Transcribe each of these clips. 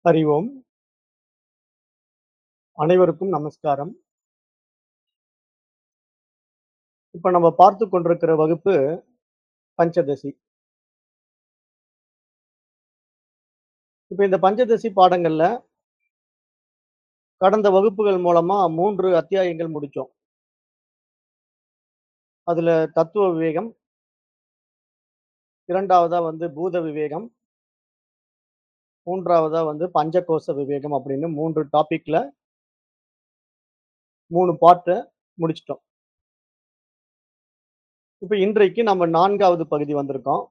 ஹரி ஓம். அனைவருக்கும் நமஸ்காரம். இப்ப நம்ம பார்த்துக் கொண்டிருக்கிற வகுப்பு பஞ்சதசி. இப்ப இந்த பஞ்சதசி பாடங்கள்ல கடந்த வகுப்புகள் மூலமா 3 அத்தியாயங்கள் முடிச்சோம். அதுல தத்துவ விவேகம், 2வதா பூத விவேகம், 3வதா பஞ்சகோச விவேகம் அப்படின்னு 3 டாபிக்ல 3 பார்ட்ட முடிச்சுட்டோம். இப்ப இன்றைக்கு நம்ம 4வது பகுதி வந்திருக்கோம்.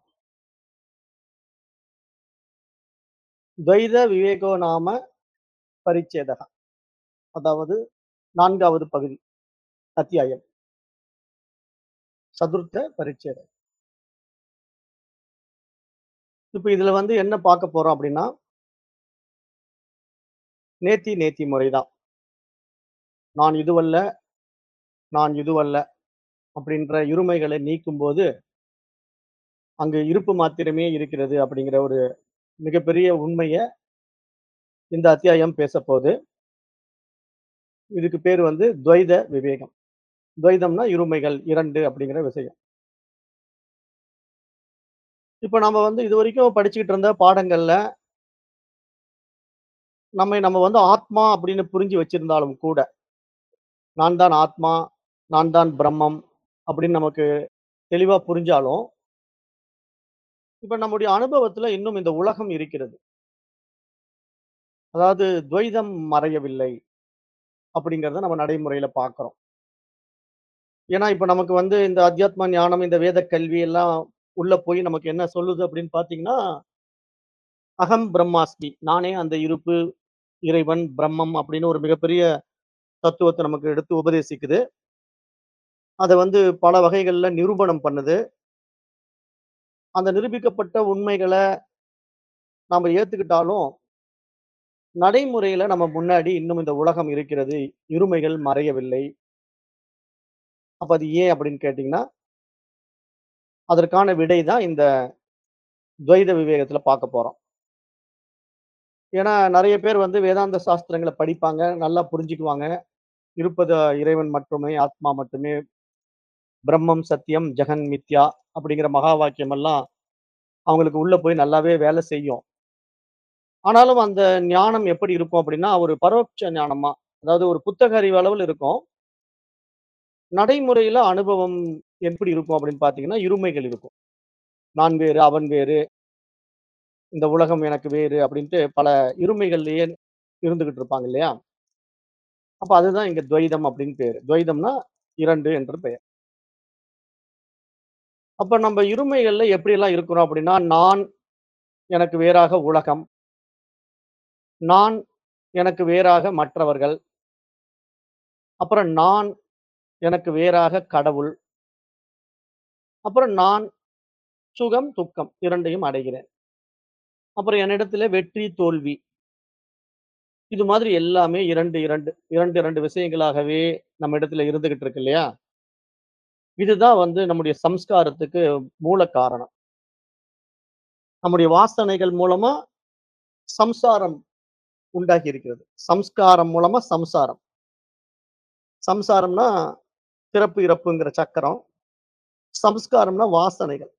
துவைத விவேகோ நாம பரிச்சேதக. அதாவது 4வது பகுதி, அத்தியாயம். சதுர்த்த பரிச்சேதம். இப்ப இதுல என்ன பார்க்க போறோம் அப்படின்னா, நேத்தி நேத்தி முறைதான். நான் இதுவல்ல, நான் இதுவல்ல அப்படின்ற இருமைகளை நீக்கும்போது, அங்கு இருப்பு மாத்திரமே இருக்கிறது அப்படிங்கிற ஒரு மிகப்பெரிய உண்மைய இந்த அத்தியாயம் பேசப்போது. இதுக்கு பேரு துவைத விவேகம். துவைதம்னா இருமைகள் 2 அப்படிங்கிற விஷயம். இப்ப நம்ம இதுவரைக்கும் படிச்சுக்கிட்டு இருந்த பாடங்கள்ல, நம்ம ஆத்மா அப்படின்னு புரிஞ்சு வச்சிருந்தாலும் கூட, நான் தான் ஆத்மா, நான் தான் பிரம்மம் அப்படின்னு நமக்கு தெளிவா புரிஞ்சாலும், இப்ப நம்முடைய அனுபவத்துல இன்னும் இந்த உலகம் இருக்கிறது. அதாவது துவைதம் மறையவில்லை அப்படிங்கிறத நம்ம நடைமுறையில பார்க்கிறோம். ஏன்னா, இப்ப நமக்கு இந்த அத்தியாத்ம ஞானம், இந்த வேத கல்வி எல்லாம் உள்ள போய் நமக்கு என்ன சொல்லுது அப்படின்னு பார்த்தீங்கன்னா, அகம் பிரம்மாஸ்மி. நானே அந்த இருப்பு, இறைவன், பிரம்மம் அப்படின்னு ஒரு மிகப்பெரிய தத்துவத்த நமக்கு எடுத்து உபதேசிக்குது. அத பல வகைகள்ல நிரூபணம் பண்ணுது. அந்த நிரூபிக்கப்பட்ட உண்மைகள நாம ஏத்துக்கிட்டாலும், நடைமுறையில நம்ம முன்னாடி இன்னும் இந்த உலகம் இருக்கிறது. இருமைகள் மறையவில்லை. அப்ப அது ஏன் அப்படின்னு கேட்டீங்கன்னா, அதற்கான விடை தான் இந்த துவைத விவேகத்துல பார்க்க போறோம். ஏன்னா, நெறைய பேர் வேதாந்த சாஸ்திரங்கள படிப்பாங்க. நல்லா புரிஞ்சுக்குவாங்க. இருப்பது இறைவன் மட்டுமே, ஆத்மா மட்டுமே, பிரம்மம் சத்தியம், ஜெகன் மித்யா அப்படிங்கிற மகா வாக்கியம் எல்லாம் அவங்களுக்கு உள்ள போய் நல்லாவே வேலை செய்யும். ஆனாலும் அந்த ஞானம் எப்படி இருக்கும் அப்படின்னா, ஒரு பரோட்ச ஞானமா, அதாவது ஒரு புத்தக அறிவு அளவுல இருக்கும். நடைமுறையில அனுபவம் எப்படி இருக்கும் அப்படின்னு பார்த்தீங்கன்னா, இருமைகள் இருக்கும். நான் வேறு, அவன் வேறு, இந்த உலகம் எனக்கு வேறு அப்படின்ட்டு பல இருமைகள்லயே இருந்துகிட்டு இருப்பாங்க இல்லையா? அப்ப அதுதான் இங்க துவைதம் அப்படின்னு பேரு. துவைதம்னா 2 என்று பெயர். அப்ப நம்ம இருமைகள்ல எப்படியெல்லாம் இருக்கிறோம் அப்படின்னா, நான் எனக்கு வேறாக உலகம், நான் எனக்கு வேறாக மற்றவர்கள், அப்புறம் நான் எனக்கு வேறாக கடவுள், அப்புறம் நான் சுகம், துக்கம் 2யும் அடைகிறேன். அப்புறம் என்னிடத்திலே வெற்றி, தோல்வி இது மாதிரி எல்லாமே 2 விஷயங்களாகவே நம்ம இடத்துல இருந்துகிட்டு இருக்கு இல்லையா? இதுதான் நம்முடைய சம்ஸ்காரத்துக்கு மூல காரணம். நம்முடைய வாசனைகள் மூலமா சம்சாரம் உண்டாகி இருக்கிறது. சம்ஸ்காரம் மூலமா சம்சாரம். சம்சாரம்னா பிறப்பு, இறப்புங்கிற சக்கரம். சம்ஸ்காரம்னா வாசனைகள்.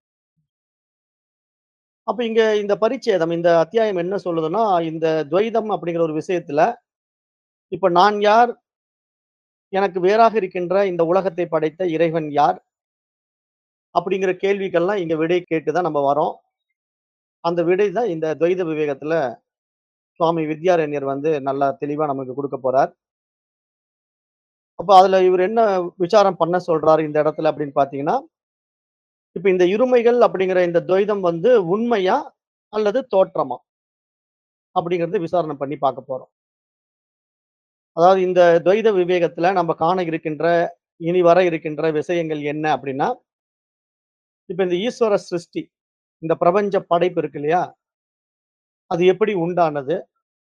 அப்ப இங்க இந்த பரிச்சேதம், இந்த அத்தியாயம் என்ன சொல்லுதுன்னா, இந்த துவைதம் அப்படிங்கிற ஒரு விஷயத்துல, இப்ப நான் யார்? எனக்கு வேறாக இருக்கின்ற இந்த உலகத்தை படைத்த இறைவன் யார்? அப்படிங்கிற கேள்விக்கெல்லாம் இங்க விடை கேட்டு தான் நம்ம வரோம். அந்த விடை தான் இந்த துவைத விவேகத்துல சுவாமி வித்யாரண்யர் நல்லா தெளிவா நமக்கு குடுக்கப் போறார். அப்ப அதுல இவரு என்ன விசாரம் பண்ண சொல்றாரு இந்த இடத்துல அப்படின்னு பார்த்தீங்கன்னா, இப்ப இந்த இருமைகள் அப்படிங்கிற இந்த துவைதம் உண்மையா? அல்லது தோற்றமா? அப்படிங்கிறத விசாரணை பண்ணி பார்க்க போறோம். அதாவது இந்த துவைத விவேகத்துல நம்ம காண இருக்கின்ற, இனி வர இருக்கின்ற விஷயங்கள் என்ன அப்படின்னா, இப்ப இந்த ஈஸ்வர சிருஷ்டி, இந்த பிரபஞ்ச படைப்பு இருக்கு இல்லையா? அது எப்படி உண்டானது?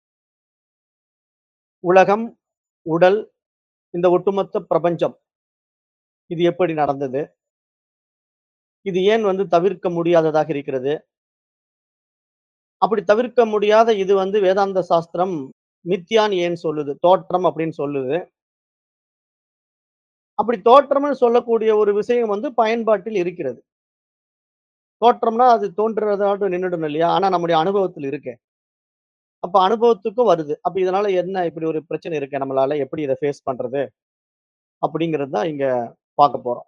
உலகம், உடல், இந்த ஒட்டுமொத்த பிரபஞ்சம் இது எப்படி நடந்தது? இது ஏன் தவிர்க்க முடியாததாக இருக்கிறது? அப்படி தவிர்க்க முடியாத இது வந்து வேதாந்த சாஸ்திரம் மித்யான்னு ஏன் சொல்லுது? தோற்றம் அப்படின்னு சொல்லுது. அப்படி தோற்றம்னு சொல்லக்கூடிய ஒரு விஷயம் வந்து பயன்பாட்டில் இருக்கிறது. தோற்றம்னா அது தோன்றதோட நின்னுடணும் இல்லையா? ஆனா நம்முடைய அனுபவத்தில் இருக்கே. அப்ப அனுபவத்துக்கும் வருது. அப்ப இதனால என்ன இப்படி ஒரு பிரச்சனை இருக்கே நம்மளால எப்படி இத ஃபேஸ் பண்றது? அப்படிங்கிறது தான் இங்க பார்க்க போறோம்.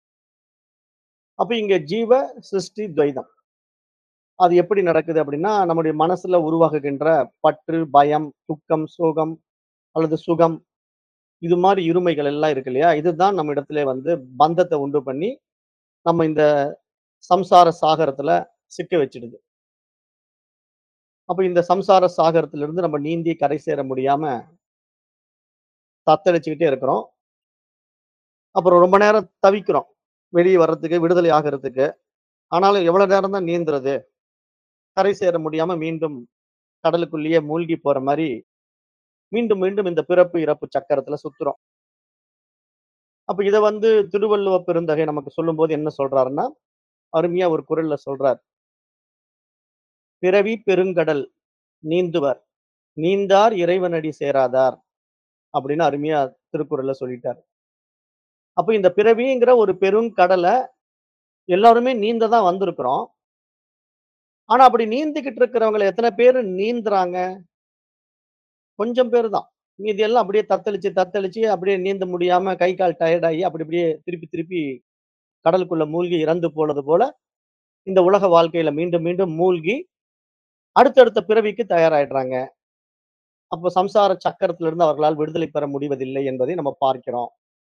அப்ப இங்க ஜீவ, சிருஷ்டி, துவைதம். அது எப்படி நடக்குது அப்படின்னா, நம்முடைய மனசுல உருவாகுகின்ற பற்று, பயம், துக்கம், சோகம் அல்லது சுகம் இது மாரி இருமைகள் எல்லாம் இருக்கு இல்லையா? இதுதான் நம்ம இடத்திலே வந்து பந்தத்த உண்டு பண்ணி, நம்ம இந்த சம்சார சாகரத்துல சிக்க வச்சுடுது. அப்ப இந்த சம்சார சாகரத்திலிருந்து நம்ம நீந்தி கரை சேர முடியாம தத்தளிச்சுக்கிட்டே இருக்கிறோம். அப்புறம் ரொம்ப நேரம் தவிக்கிறோம். வெளிய வர்றதுக்கு, விடுதலை ஆகறதுக்கு. ஆனாலும் எவ்வளவு நேரம் தான் நீந்துறது? கரை சேர முடியாம மீண்டும் கடலுக்குள்ளேயே மூழ்கி போற மாரி, மீண்டும் மீண்டும் இந்த பிறப்பு, இறப்பு சக்கரத்துல சுத்துறோம். அப்ப இத வந்து திருவள்ளுவ பெருந்தகை நமக்கு சொல்லும்போது என்ன சொல்றாருன்னா, அருமையா ஒரு குறள்ல சொல்றார். "பிறவி பெருங்கடல் நீந்துவர், நீந்தார் இறைவனடி சேராதார்" அப்படின்னு அருமையா திருக்குறள்ல சொல்லிட்டாரு. அப்ப இந்த பிறவிங்கிற ஒரு பெருங்கடல எல்லாருமே நீந்த தான் வந்திருக்கிறோம். ஆனா அப்படி நீந்திக்கிட்டு இருக்கிறவங்கள எத்தன பேரு நீந்துறாங்க? கொஞ்சம் பேரு தான். மீதி எல்லாம் அப்படியே தத்தளிச்சு, தத்தளிச்சு அப்படியே நீந்த முடியாம கை, கால் டயர்ட் ஆகி அப்படி அப்படியே திருப்பி, திருப்பி கடலுக்குள்ள மூழ்கி இறந்து போனது போல, இந்த உலக வாழ்க்கையில மீண்டும், மீண்டும் மூழ்கி அடுத்தடுத்த பிறவிக்கு தயாராயிடுறாங்க. அப்போ சம்சார சக்கரத்திலிருந்து அவர்களால் விடுதலை பெற முடிவதில்லை என்பதை நம்ம பார்க்கிறோம்.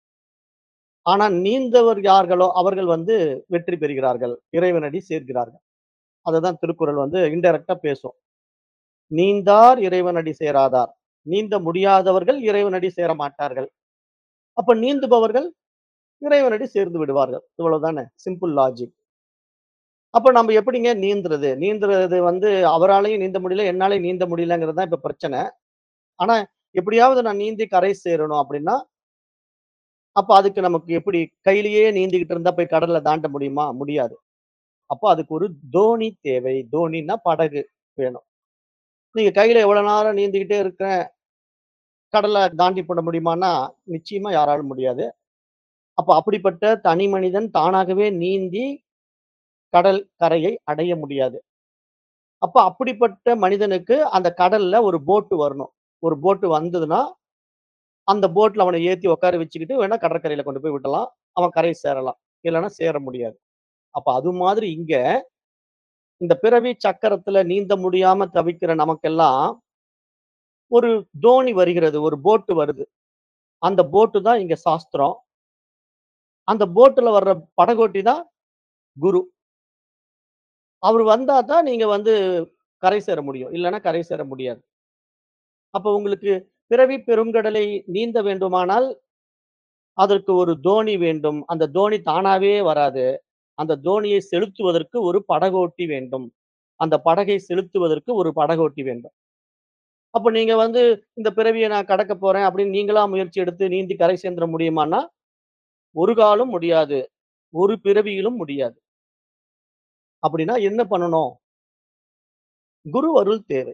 ஆனா நீந்தவர் யார்களோ அவர்கள் வந்து வெற்றி பெறுகிறார்கள். இறைவனடி சேர்கிறார்கள். அததான் திருக்குறள் வந்து இன்டைரக்ட்டா பேசும். "நீந்தார் இறைவனடி சேராதார்." நீந்த முடியாதவர்கள் இறைவனடி சேர மாட்டார்கள். அப்ப நீந்துபவர்கள் இறைவனடி சேர்ந்து விடுவார்கள். இவ்வளவுதானே. Simple logic. அப்ப நம்ம எப்படிங்க நீந்துறது? நீந்துறது வந்து அவராலயும் நீந்த முடியல, என்னாலயும் நீந்த முடியலங்கிறது தான் இப்ப பிரச்சனை. ஆனா எப்படியாவது நான் நீந்தி கரை சேரணும் அப்படின்னா, அப்ப அதுக்கு நமக்கு எப்படி கையிலேயே நீந்திக்கிட்டு இருந்தா போய் கடல்ல தாண்ட முடியுமா? முடியாது. அப்ப அதுக்கு ஒரு தோணி தேவை. தோணின்னா படகு வேணும். நீங்க கையில எவ்வளவு நேரம் நீந்திக்கிட்டே இருக்கிறேன், கடல தாண்டி போட முடியுமான்னா, நிச்சயமா யாராலும் முடியாது. அப்ப அப்படிப்பட்ட தனி மனிதன் தானாகவே நீந்தி கடல் கரையை அடைய முடியாது. அப்ப அப்படிப்பட்ட மனிதனுக்கு அந்த கடல்ல ஒரு போட் வரணும். ஒரு போட் வந்ததுன்னா, அந்த போட்ல அவன ஏத்தி உட்கார வச்சுக்கிட்டு வேணா கடற்கரையில கொண்டு போய் விடலாம். அவன் கரை சேரலாம். இல்லன்னா சேர முடியாது. அப்ப அது மாதிரி இங்க இந்த பிறவி சக்கரத்துல நீந்த முடியாம தவிக்கிற நமக்கெல்லாம் ஒரு தோணி வருகிறது. ஒரு போட் வருது. அந்த போட்டு தான் இங்க சாஸ்திரம். அந்த போட்ல வர்ற படகோட்டி தான் குரு. அவரு வந்தா தான் நீங்க வந்து கரை சேர முடியும். இல்லன்னா கரை சேர முடியாது. அப்ப உங்களுக்கு பிறவி பெருங்கடலை நீந்த வேண்டுமானால், அதற்கு ஒரு தோணி வேண்டும். அந்த தோணி தானாவே வராது. அந்த தோணியை செலுத்துவதற்கு ஒரு படகோட்டி வேண்டும். அந்த படகை செலுத்துவதற்கு ஒரு படகோட்டி வேண்டும். அப்ப நீங்க வந்து இந்த பிறவிய நான் கடக்க போறேன் அப்படின்னு நீங்களா முயற்சி எடுத்து நீந்தி கரை சேர்ந்துர முடியுமான்னா, ஒரு காலும் முடியாது. ஒரு பிறவியிலும் முடியாது. அப்படின்னா என்ன பண்ணணும்? குரு அருள் தேவை.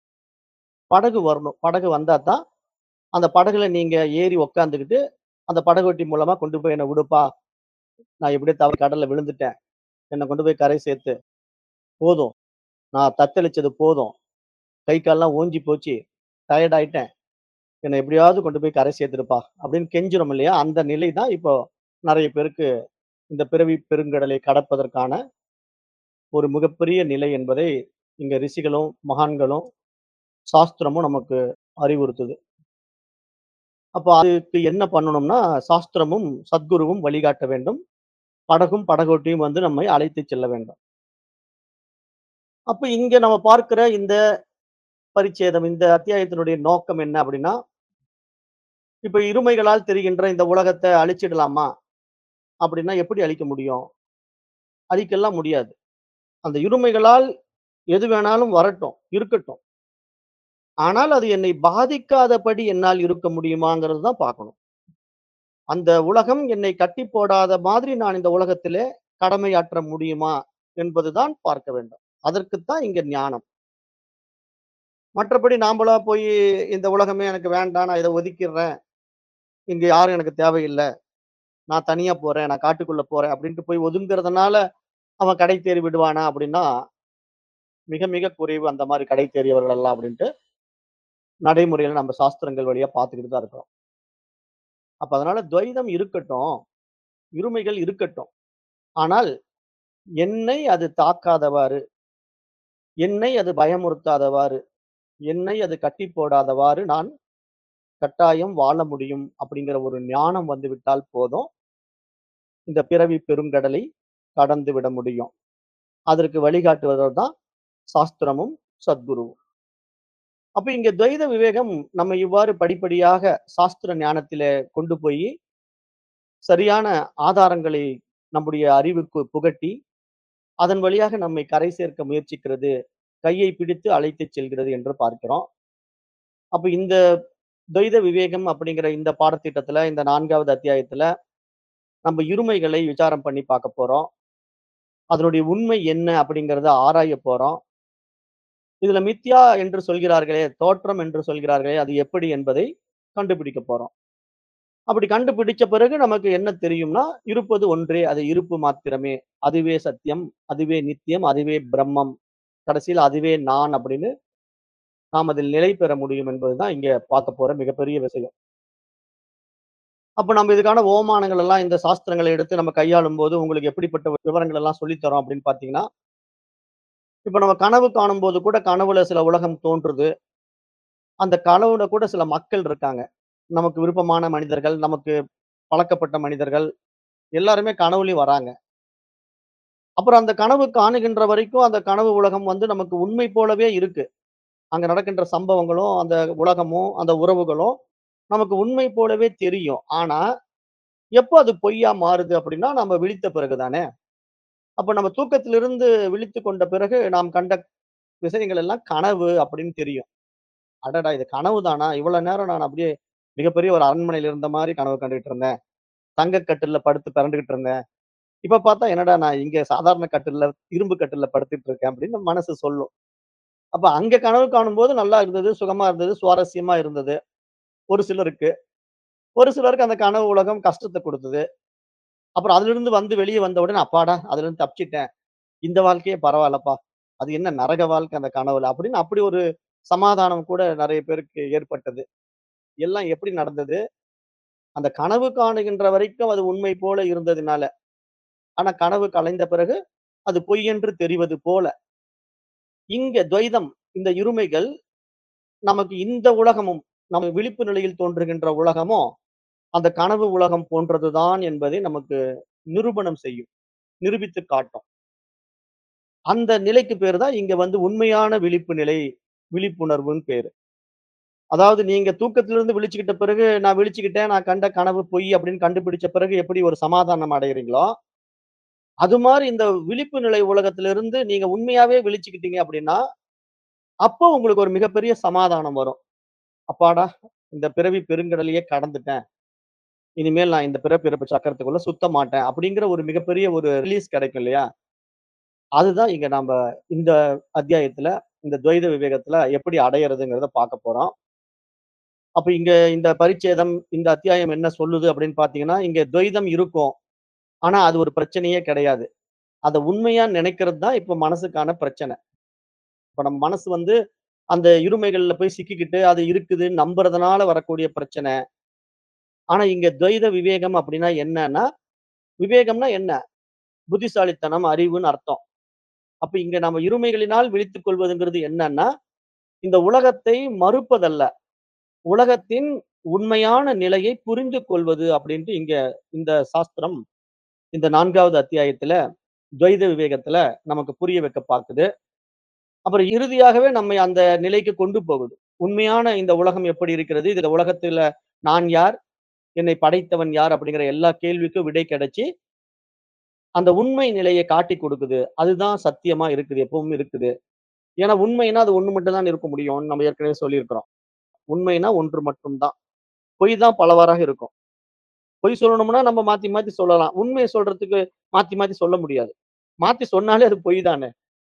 படகு வரணும். படகு வந்தா தான், அந்த படகுல நீங்க ஏறி உட்காந்துக்கிட்டு, அந்த படகோட்டி மூலமா கொண்டு போய் என்ன விடுப்பா. நான் எப்படியோ தவறி கடல்ல விழுந்துட்டேன். என்ன கொண்டு போய் கரை சேர்த்து. போதும். நான் தத்தளிச்சது போதும். கை கால்லாம் ஓஞ்சி போச்சு. டயர்ட் ஆயிட்டேன். என்ன எப்படியாவது கொண்டு போய் கரை சேர்த்துடுப்பா. அப்படின்னு கெஞ்சுறோம் இல்லையா? அந்த நிலை தான் இப்போ நெறைய பேருக்கு இந்த பிறவி பெருங்கடலை கடப்பதற்கான ஒரு மிகப்பெரிய நிலை என்பதை இங்க ரிஷிகளும், மகான்களும், சாஸ்திரமும் நமக்கு அறிவுறுத்துது. அப்ப அதுக்கு என்ன பண்ணணும்னா, சாஸ்திரமும், சத்குருவும் வழிகாட்ட வேண்டும். படகும், படகோட்டியும் வந்து நம்மை அழைத்துச் செல்ல வேண்டும். அப்ப இங்க நம்ம பார்க்கிற இந்த பரிச்சேதம், இந்த அத்தியாயத்தினுடைய நோக்கம் என்ன அப்படின்னா, இப்ப இருமைகளால் தெரிகின்ற இந்த உலகத்த அழிச்சிடலாமா? அப்படின்னா எப்படி அழிக்க முடியும்? அழிக்கலாம் முடியாது. அந்த இருமைகளால் எது வேணாலும் வரட்டும், இருக்கட்டும். ஆனால் அது என்னை பாதிக்காதபடி என்னால் இருக்க முடியுமாங்கிறது தான் பார்க்கணும். அந்த உலகம் என்னை கட்டி போடாத மாதிரி நான் இந்த உலகத்திலே கடமையாற்ற முடியுமா என்பதுதான் பார்க்க வேண்டும். அதற்குத்தான் இங்க ஞானம். மற்றபடி நாம்பளா போயி இந்த உலகமே எனக்கு வேண்டாம். நான் இத ஒதுக்கிர்றேன். இங்க யாரும் எனக்கு தேவையில்ல. நான் தனியா போறேன். நான் காட்டுக்குள்ள போறேன் அப்டின்ட்டு போய் ஒதுங்குறதுனால, அவன் கடை தேறி விடுவானா அப்டின்னா, மிக மிக குறைவு அந்த மாரி கடை தேறியவர்கள் எல்லாம் அப்டின்ட்டு, நடைமுறையில நம்ம சாஸ்திரங்கள் வழியா பார்த்துக்கிட்டு தான் இருக்கிறோம். அப்ப அதனால துவைதம் இருக்கட்டும். இருமைகள் இருக்கட்டும். ஆனால் என்னை அது தாக்காதவாறு, என்னை அது பயமுறுத்தாதவாறு, என்னை அது கட்டி போடாதவாறு நான் கட்டாயம் வாழ முடியும் அப்படிங்கிற ஒரு ஞானம் வந்து விட்டால் போதும். இந்த பிறவி பெருங்கடலை கடந்து விட முடியும். அதற்கு வழிகாட்டுபவர் தான் சாஸ்திரமும், சத்குருவும். அப்ப இங்க துவைத விவேகம் நம்ம இவ்வாறு படிப்படியாக சாஸ்திர ஞானத்திலே கொண்டு போயி, சரியான ஆதாரங்களை நம்முடைய அறிவுக்கு புகட்டி, அதன் வழியாக நம்மை கரை சேர்க்க முயற்சிக்கிறது. கையை பிடித்து அழைத்துச் செல்கிறது என்று பார்க்கிறோம். அப்ப இந்த துவைத விவேகம் அப்படிங்கிற இந்த பாடத்திட்டத்துல, இந்த 4வது அத்தியாயத்துல நம்ம இருமைகளை விசாரம் பண்ணி பார்க்க போறோம். அதனுடைய உண்மை என்ன அப்படிங்கிறத ஆராயப் போறோம். இதுல மித்யா என்று சொல்கிறார்களே, தோற்றம் என்று சொல்கிறார்களே, அது எப்படி என்பதை கண்டுபிடிக்க போறோம். அப்படி கண்டுபிடிச்ச பிறகு நமக்கு என்ன தெரியும்னா, இருப்பது ஒன்றே. அது இருப்பு மாத்திரமே. அதுவே சத்தியம், அதுவே நித்தியம், அதுவே பிரம்மம். கடைசியில அதுவே நான் அப்படின்னு நாம் அதில் நிலை பெற முடியும் என்பதுதான் இங்க பார்க்க போற மிகப்பெரிய விஷயம். அப்ப நம்ம இதுக்கான ஓமானங்கள் எல்லாம் இந்த சாஸ்திரங்களை எடுத்து நம்ம கையாளும்போது, உங்களுக்கு எப்படிப்பட்ட விவரங்கள் எல்லாம் சொல்லி தரோம் அப்படின்னு பார்த்தீங்கன்னா, இப்ப நம்ம கனவு காணும்போது கூட கனவுல சில உலகம் தோன்றுது. அந்த கனவுல கூட சில மக்கள் இருக்காங்க. நமக்கு விருப்பமான மனிதர்கள், நமக்கு பழக்கப்பட்ட மனிதர்கள் எல்லாருமே கனவுலயும் வராங்க. அப்புறம் அந்த கனவு காணுகின்ற வரைக்கும் அந்த கனவு உலகம் வந்து நமக்கு உண்மை போலவே இருக்கு. அங்க நடக்கின்ற சம்பவங்களும், அந்த உலகமும், அந்த உறவுகளும் நமக்கு உண்மை போலவே தெரியும். ஆனா, எப்போ அது பொய்யா மாறுது அப்படின்னா, நம்ம விழித்த பிறகு தானே. அப்ப நம்ம தூக்கத்திலிருந்து விழித்துக் கொண்ட பிறகு நாம் கண்ட விஷயங்கள் எல்லாம் கனவு அப்படின்னு தெரியும். அடடா! இது கனவு தானா? இவ்வளவு நேரம் நான் அப்படியே மிகப்பெரிய ஒரு அரண்மனையில இருந்த மாரி கனவு கண்டுட்டு இருந்தேன். தங்க கட்டில்ல படுத்து பெரண்டுகிட்டு இருந்தேன். இப்ப பார்த்தா என்னடா நான் இங்க சாதாரண கட்டில்ல, இரும்பு கட்டில்ல படுத்துட்டு இருக்கேன் அப்படின்னு மனசு சொல்லும். அப்ப அங்க கனவு காணும்போது நல்லா இருந்தது, சுகமா இருந்தது, சுவாரஸ்யமா இருந்தது. ஒரு சிலருக்கு. ஒரு சிலருக்கு அந்த கனவு உலகம் கஷ்டத்த குடுத்தது. அப்புறம் அதிலிருந்து வந்து வெளிய வந்த உடனே, அப்பாடா! அதிலிருந்து தப்பிச்சுட்டேன். இந்த வாழ்க்கையே பரவால்லப்பா. அது என்ன நரக வாழ்க்கை அந்த கனவுல அப்படின்னு அப்படி ஒரு சமாதானம் கூட நெறைய பேருக்கு ஏற்பட்டது. எல்லாம் எப்படி நடந்தது? அந்த கனவு காணுகின்ற வரைக்கும் அது உண்மை போல இருந்ததுனால. ஆனா கனவு கலைந்த பிறகு அது பொய் என்று தெரிவது போல. இங்க துவைதம் இந்த இருமைகள் நமக்கு இந்த உலகமும், நம்ம விழிப்பு நிலையில் தோன்றுகின்ற உலகமும், அந்த கனவு உலகம் போன்றதுதான் என்பதை நமக்கு நிரூபணம் செய்யும். நிரூபித்துக் காட்டும். அந்த நிலைக்கு பேரு தான் இங்க வந்து உண்மையான விழிப்பு நிலை, விழிப்புணர்வுன்னு பேரு. அதாவது நீங்க தூக்கத்திலிருந்து விழிச்சுக்கிட்ட பிறகு, நான் விழிச்சுக்கிட்டேன், நான் கண்ட கனவு பொய் அப்படின்னு கண்டுபிடிச்ச பிறகு எப்படி ஒரு சமாதானம் அடையறீங்களோ, அது மாரி இந்த விழிப்பு நிலை உலகத்திலிருந்து நீங்க உண்மையாவே விழிச்சுக்கிட்டீங்க அப்படின்னா, அப்போ உங்களுக்கு ஒரு மிகப்பெரிய சமாதானம் வரும். அப்பாடா! இந்த பிறவி பெருங்கடலையே கடந்துட்டேன். இனிமேல் நான் இந்த பிறப்பு, இறப்பு சக்கரத்துக்குள்ள சுத்த மாட்டேன். அப்படிங்கிற ஒரு மிகப்பெரிய ஒரு ரிலீஸ் கிடைக்கும் இல்லையா? அதுதான் இங்க நம்ப இந்த அத்தியாயத்துல, இந்த துவைத விவேகத்துல எப்படி அடையறதுங்கிறத பார்க்க போறோம். அப்ப இங்க இந்த பரிச்சேதம், இந்த அத்தியாயம் என்ன சொல்லுது அப்படின்னு பார்த்தீங்கன்னா, இங்க துவைதம் இருக்கும். ஆனா அது ஒரு பிரச்சனையே கிடையாது. அத உண்மையா நினைக்கிறது தான் இப்ப மனசுக்கான பிரச்சனை. இப்ப நம்ம மனசு வந்து அந்த இருமைகள்ல போய் சிக்கிக்கிட்டு, அது இருக்குதுன்னு நம்புறதுனால வரக்கூடிய பிரச்சனை. ஆனா இங்க துவைத விவேகம் அப்படின்னா என்னன்னா, விவேகம்னா என்ன? புத்திசாலித்தனம், அறிவுன்னு அர்த்தம். அப்ப இங்க நம்ம இருமைகளினால் விழித்துக் கொள்வதுங்கிறது என்னன்னா, இந்த உலகத்தை மறுப்பதல்ல. உலகத்தின் உண்மையான நிலையை புரிந்து கொள்வது அப்படின்ட்டு இங்க இந்த சாஸ்திரம் இந்த 4வது அத்தியாயத்துல துவைத விவேகத்துல நமக்கு புரிய வைக்க பாக்குது. அப்புறம் இறுதியாகவே நம்மை அந்த நிலைக்கு கொண்டு போகுது. உண்மையான இந்த உலகம் எப்படி இருக்கிறது? இந்த உலகத்துல நான் யார்? என்னை படைத்தவன் யார்? அப்படிங்கிற எல்லா கேள்விக்கும் விடை கிடைச்சு, அந்த உண்மை நிலையை காட்டிக் கொடுக்குது. அதுதான் சத்தியமா இருக்குது. எப்பவும் இருக்குது. ஏன்னா உண்மைன்னா அது ஒண்ணு மட்டும் தான் இருக்க முடியும்னு நம்ம ஏற்கனவே சொல்லியிருக்கிறோம். உண்மைன்னா ஒன்று மட்டும் தான். பொய் தான் பலவாறாக இருக்கும். பொய் சொல்லணும்னா நம்ம மாத்தி மாத்தி சொல்லலாம். உண்மைய சொல்றதுக்கு மாத்தி மாத்தி சொல்ல முடியாது. மாத்தி சொன்னாலே அது பொய் தானே!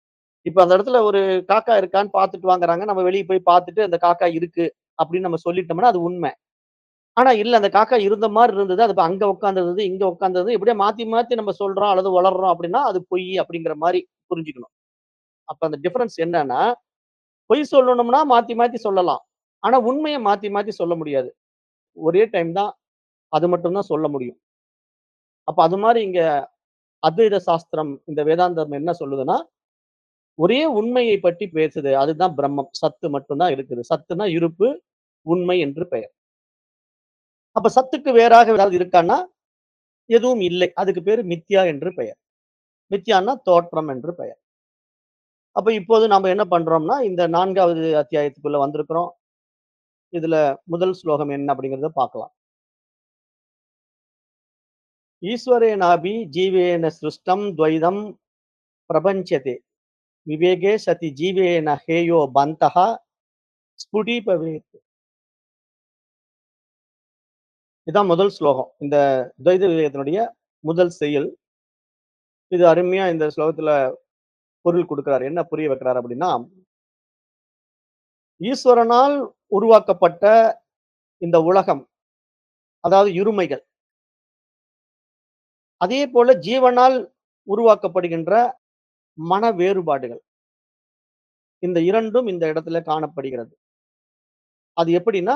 இப்ப அந்த இடத்துல ஒரு காக்கா இருக்கான்னு பார்த்துட்டு வாங்குறாங்க. நம்ம வெளிய போய் பார்த்துட்டு அந்த காக்கா இருக்கு அப்படின்னு நம்ம சொல்லிட்டோம்னா அது உண்மை. ஆனா இல்ல அந்த காக்கா இருந்த மாரி இருந்தது. அது இப்ப அங்க உட்கார்ந்திருந்தது, இங்க உட்கார்ந்தது. இப்படியே மாத்தி மாத்தி நம்ம சொல்றோம் அல்லது வளர்றோம் அப்படின்னா, அது பொய் அப்படிங்கிற மாரி புரிஞ்சுக்கணும். அப்ப அந்த டிஃபரன்ஸ் என்னன்னா, பொய் சொல்லணும்னா மாத்தி மாத்தி சொல்லலாம். ஆனா உண்மைய மாத்தி மாத்தி சொல்ல முடியாது. ஒரே டைம் தான் அது மட்டும் தான் சொல்ல முடியும். அப்ப அது மாரி இங்க அத்வைத சாஸ்திரம் இந்த வேதாந்தம் என்ன சொல்லுதுன்னா, ஒரே உண்மையை பற்றி பேசுது. அதுதான் பிரம்மம். சத்து மட்டும் தான் இருக்குது. சத்துனா இருப்பு, உண்மை என்று பெயர். அப்ப சத்துக்கு வேறாக ஏதாவது இருக்கான்னா, எதுவும் இல்லை. அதுக்கு பேரு மித்யா என்று பெயர். மித்யான்னா தோற்றம் என்று பெயர். அப்ப இப்போது நாம என்ன பண்றோம்னா, இந்த 4வது அத்தியாயத்துக்குள்ள வந்திருக்கிறோம். இதுல முதல் ஸ்லோகம் என்ன அப்படிங்கிறத பார்க்கலாம். ஈஸ்வரேனாபி ஜீவேன சிருஷ்டம் துவைதம் பிரபஞ்யதே. விவேகே சதி ஜீவேன ஹேயோ பந்தஹ ஸ்புடீபவேத். இதான் முதல் ஸ்லோகம். இந்த துவைத விவேகத்தினுடைய முதல் செயல். இது அருமையா இந்த ஸ்லோகத்துல பொருள் குடுக்கிறார். என்ன புரிய வைக்கிறார் அப்படின்னா, ஈஸ்வரனால் உருவாக்கப்பட்ட இந்த உலகம், அதாவது இருமைகள். அதேபோல ஜீவனால் உருவாக்கப்படுகின்ற மன வேறுபாடுகள். இந்த 2ம் இந்த இடத்துல காணப்படுகிறது. அது எப்படின்னா,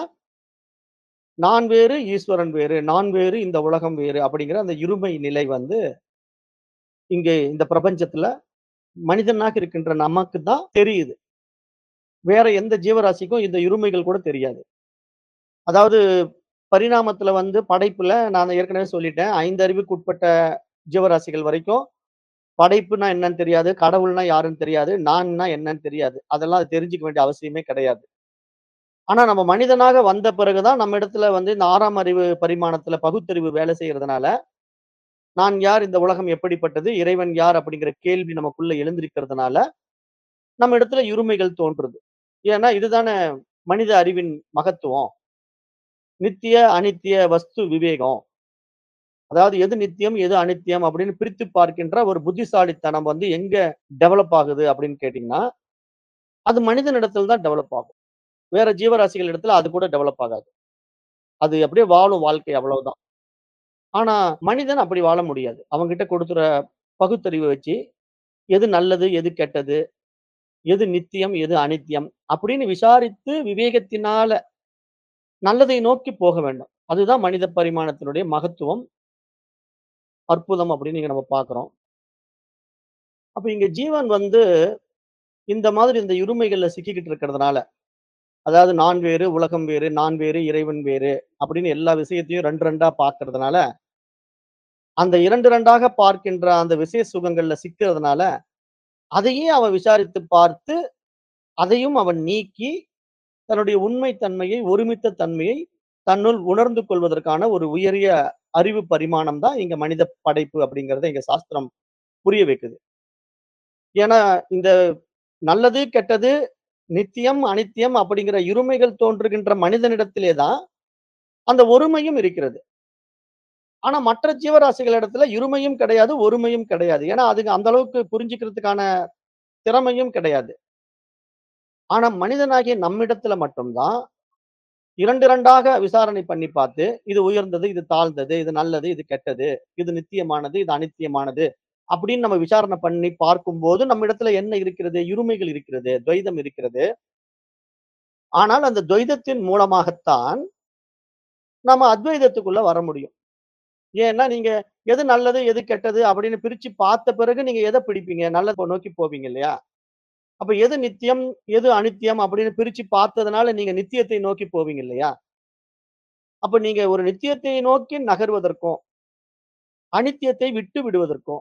நான் வேறு, ஈஸ்வரன் வேறு, நான் வேறு, இந்த உலகம் வேறு அப்படிங்கிற அந்த இருமை நிலை வந்து இங்கே இந்த பிரபஞ்சத்துல மனிதனாக இருக்கின்ற நமக்கு தான் தெரியுது. வேற எந்த ஜீவராசிக்கும் இந்த இருமைகள் கூட தெரியாது. அதாவது பரிணாமத்துல வந்து படைப்புல நான் ஏற்கனவே சொல்லிட்டேன். 5 அறிவுக்குட்பட்ட ஜீவராசிகள் வரைக்கும் படைப்புன்னா என்னன்னு தெரியாது. கடவுள்னா யாருன்னு தெரியாது. நான்னா என்னன்னு தெரியாது. அதெல்லாம் அது தெரிஞ்சுக்க வேண்டிய அவசியமே கிடையாது. ஆனா நம்ம மனிதனாக வந்த பிறகு தான் நம்ம இடத்துல வந்து இந்த 6ஆம் அறிவு பரிமாணத்துல பகுத்தறிவு வேலை செய்யறதுனால, நான் யார்? இந்த உலகம் எப்படிப்பட்டது? இறைவன் யார்? அப்படிங்கிற கேள்வி நமக்குள்ள எழுந்திருக்கிறதுனால, நம்ம இடத்துல இருமைகள் தோன்றுது. ஏன்னா இதுதானே மனித அறிவின் மகத்துவம். நித்திய, அனித்திய வஸ்து விவேகம். அதாவது எது நித்தியம், எது அனித்தியம் அப்படின்னு பிரித்து பார்க்கின்ற ஒரு புத்திசாலித்தனம் வந்து எங்க டெவலப் ஆகுது அப்படின்னு கேட்டீங்கன்னா, அது மனிதனிடத்தில் தான் டெவலப் ஆகும். வேற ஜீவராசிகள் இடத்துல அது கூட டெவலப் ஆகாது. அது அப்படியே வாழும் வாழ்க்கை அவ்வளவுதான். ஆனா மனிதன் அப்படி வாழ முடியாது. அவன்கிட்ட கொடுக்கிற பகுத்தறிவ வச்சு, எது நல்லது, எது கெட்டது, எது நித்தியம், எது அனித்தியம் அப்படின்னு விசாரித்து விவேகத்தினால நல்லதை நோக்கி போக வேண்டும். அதுதான் மனித பரிமாணத்தினுடைய மகத்துவம், அற்புதம் அப்படின்னு இங்க நம்ம பார்க்கிறோம். அப்ப இங்க ஜீவன் வந்து இந்த மாதிரி இந்த இருமைகள்ல சிக்கிக்கிட்டு இருக்கிறதுனால, அதாவது நான் வேறு, உலகம் வேறு, நான் வேறு, இறைவன் வேறு அப்படின்னு எல்லா விஷயத்தையும் 2, 2ஆ பார்க்கிறதுனால, அந்த 2, 2ஆக பார்க்கின்ற அந்த விஷய சுகங்கள்ல சிக்கிறதுனால, அதையே அவன் விசாரித்து பார்த்து, அதையும் அவன் நீக்கி, தன்னுடைய உண்மை தன்மையை, ஒருமித்த தன்மையை தன்னுள் உணர்ந்து கொள்வதற்கான ஒரு உயரிய அறிவு பரிமாணம் தான் இங்க மனித படைப்பு அப்படிங்கிறத எங்க சாஸ்திரம் புரிய வைக்குது. ஏன்னா, இந்த நல்லது, கெட்டது, நித்தியம், அனித்தியம் அப்படிங்கிற இருமைகள் தோன்றுகின்ற மனிதனிடத்திலே தான் அந்த ஒருமையும் இருக்கிறது. ஆனா மற்ற ஜீவராசிகள் இடத்துல இருமையும் கிடையாது, ஒருமையும் கிடையாது. ஏன்னா, அதுங்க அந்த அளவுக்கு புரிஞ்சுக்கிறதுக்கான திறமையும் கிடையாது. ஆனா மனிதனாகிய நம்மிடத்துல மட்டும் தான் 2, 2ஆக விசாரணை பண்ணி பார்த்து, இது உயர்ந்தது, இது தாழ்ந்தது, இது நல்லது, இது கெட்டது, இது நித்தியமானது, இது அனித்தியமானது அப்படின்னு நம்ம விசாரணை பண்ணி பார்க்கும்போது, நம்மிடத்துல என்ன இருக்கிறது? இருமைகள் இருக்கிறது, துவைதம் இருக்கிறது. ஆனால் அந்த துவைதத்தின் மூலமாகத்தான் நம்ம அத்வைதத்துக்குள்ள வர முடியும். ஏன்னா, நீங்க எது நல்லது, எது கெட்டது அப்படின்னு பிரிச்சு பார்த்த பிறகு நீங்க எத பிடிப்பீங்க? நல்லத நோக்கி போவீங்க இல்லையா? அப்ப எது நித்தியம், எது அனித்தியம் அப்படின்னு பிரிச்சு பார்த்ததுனால நீங்க நித்தியத்தை நோக்கி போவீங்க இல்லையா? அப்ப நீங்க ஒரு நித்தியத்தை நோக்கி நகர்வதற்கும், அனித்தியத்தை விட்டு விடுவதற்கும்,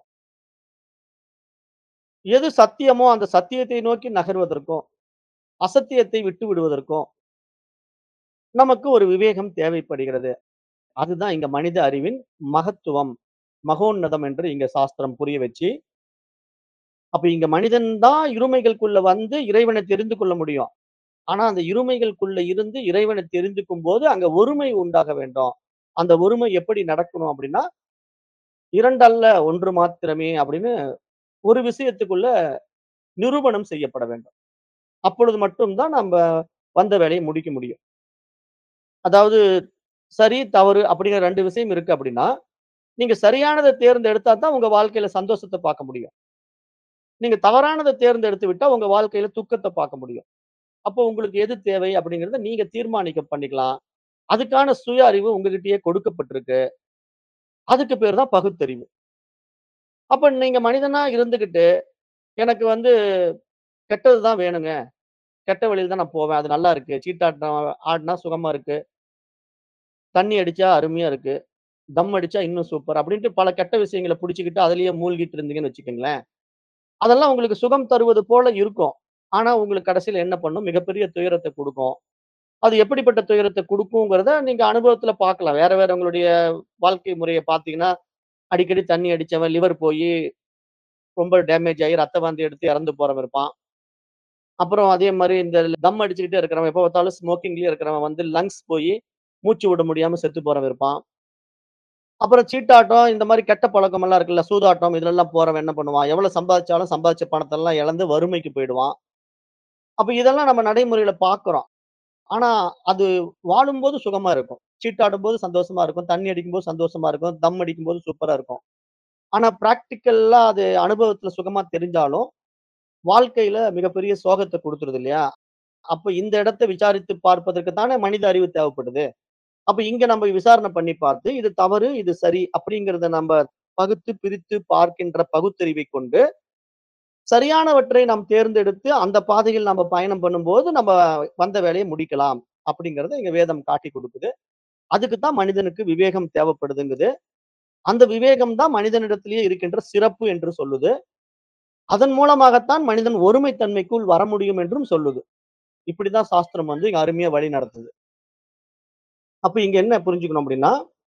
எது சத்தியமோ அந்த சத்தியத்தை நோக்கி நகர்வதற்கும், அசத்தியத்தை விட்டு விடுவதற்கும் நமக்கு ஒரு விவேகம் தேவைப்படுகிறது. அதுதான் இங்க மனித அறிவின் மகத்துவம், மகோன்னதம் என்று இங்க சாஸ்திரம் புரிய வச்சு, அப்ப இங்க மனிதன் தான் இருமைகளுக்குள்ள வந்து இறைவனை தெரிந்து கொள்ள முடியும். ஆனா அந்த இருமைகளுக்குள்ள இருந்து இறைவனை தெரிந்துக்கும்போது அங்க ஒருமை உண்டாக வேண்டும். அந்த ஒருமை எப்படி நடக்கணும் அப்படின்னா, 2 அல்ல 1 மாத்திரமே அப்படின்னு ஒரு விஷயத்துக்குள்ள நிரூபணம் செய்யப்பட வேண்டும். அப்பொழுது மட்டும் தான் நம்ப வந்த வேலைய முடிக்க முடியும். அதாவது சரி, தவறு அப்படிங்கிற 2 விஷயம் இருக்கு அப்படின்னா, நீங்க சரியானத தேர்ந்தெடுத்தா தான் உங்க வாழ்க்கையில சந்தோஷத்த பார்க்க முடியும். நீங்க தவறானத தேர்ந்தெடுத்து விட்டா உங்க வாழ்க்கையில துக்கத்த பார்க்க முடியும். அப்போ உங்களுக்கு எது தேவை அப்படிங்கிறத நீங்க தீர்மானிக்க பண்ணிக்கலாம். அதுக்கான சுய அறிவு உங்ககிட்டயே கொடுக்கப்பட்டிருக்கு. அதுக்கு பேரு தான் பகுத்தறிவு. அப்ப நீங்க மனிதனா இருந்துகிட்டு, எனக்கு வந்து கெட்டது தான் வேணுங்க. கெட்ட வழியில தான் நான் போவேன். அது நல்லா இருக்கு. சீட்டாட்டம் ஆடுனா சுகமா இருக்கு. தண்ணி அடிச்சா அருமையா இருக்கு. தம் அடிச்சா இன்னும் சூப்பர். அப்படின்ட்டு பல கெட்ட விஷயங்கள புடிச்சுக்கிட்டு அதிலேயே மூழ்கிட்டு இருந்தீங்கன்னு வச்சுக்கங்களேன். அதெல்லாம் உங்களுக்கு சுகம் தருவது போல இருக்கும். ஆனா, உங்களுக்கு கடைசியில என்ன பண்ணும்? மிகப்பெரிய துயரத்த குடுக்கும். அது எப்படிப்பட்ட துயரத்த குடுக்குங்கிறத நீங்க அனுபவத்துல பார்க்கலாம். வேற வேற உங்களுடைய வாழ்க்கை முறைய பார்த்தீங்கன்னா, அடிக்கடி தண்ணி அடிச்சவன் லிவர் போயி ரொம்ப டேமேஜ் ஆயி ரத்த வாந்தி எடுத்து இறந்து போறவன் இருப்பான். அப்புறம் அதே மாரி இந்த தம் அடிச்சுக்கிட்டே இருக்கிறவன், எப்ப பார்த்தாலும் ஸ்மோக்கிங்லயே இருக்கிறவன் வந்து லங்ஸ் போயி மூச்சு விட முடியாம செத்து போறவன் இருப்பான். அப்புறம் சீட்டாட்டம் இந்த மாரி கெட்ட பழக்கமெல்லாம் இருக்குல்ல, சூதாட்டம் இதுலலாம் போறவன் என்ன பண்ணுவான்? எவ்வளவு சம்பாதிச்சாலும் சம்பாதிச்ச பணத்தெல்லாம் இழந்து வறுமைக்கு போயிடுவான். அப்ப இதெல்லாம் நம்ம நடைமுறையில பார்க்கிறோம். ஆனா, அது வாழும்போது சுகமா இருக்கும். சீட்டாடும்போது சந்தோஷமா இருக்கும். தண்ணி அடிக்கும்போது சந்தோஷமா இருக்கும். தம் அடிக்கும்போது சூப்பரா இருக்கும். ஆனா, பிராக்டிகல்லா அது அனுபவத்துல சுகமா தெரிஞ்சாலும், வாழ்க்கையில மிகப்பெரிய சோகத்த குடுத்துருது இல்லையா? அப்ப இந்த இடத்த விசாரித்து பார்ப்பதற்கு தானே மனித அறிவு தேவைப்படுது. அப்ப இங்க நம்ம விசாரணை பண்ணி பார்த்து, இது தவறு, இது சரி அப்படிங்கிறத நம்ப பகுத்து, பிரித்து பார்க்கின்ற பகுத்தறிவைக் கொண்டு, சரியானவற்றை நாம் தேர்ந்தெடுத்து, அந்த பாதையில் நம்ம பயணம் பண்ணும்போது, நம்ம வந்த வேலைய முடிக்கலாம். அப்படிங்கிறத இங்க வேதம் காட்டிக் குடுக்குது. அதுக்கு தான் மனிதனுக்கு விவேகம் தேவைப்படுதுங்குது. அந்த விவேகம் தான் மனிதனிடத்திலேயே இருக்கின்ற சிறப்பு என்று சொல்லுது. அதன் மூலமாகத்தான் மனிதன் ஒருமை தன்மைக்குள் வர முடியும் என்றும் சொல்லுது. இப்படிதான் சாஸ்திரம் வந்து இங்க அருமையா வழி நடத்துது. அப்ப இங்க என்ன புரிஞ்சுக்கணும் அப்படின்னா,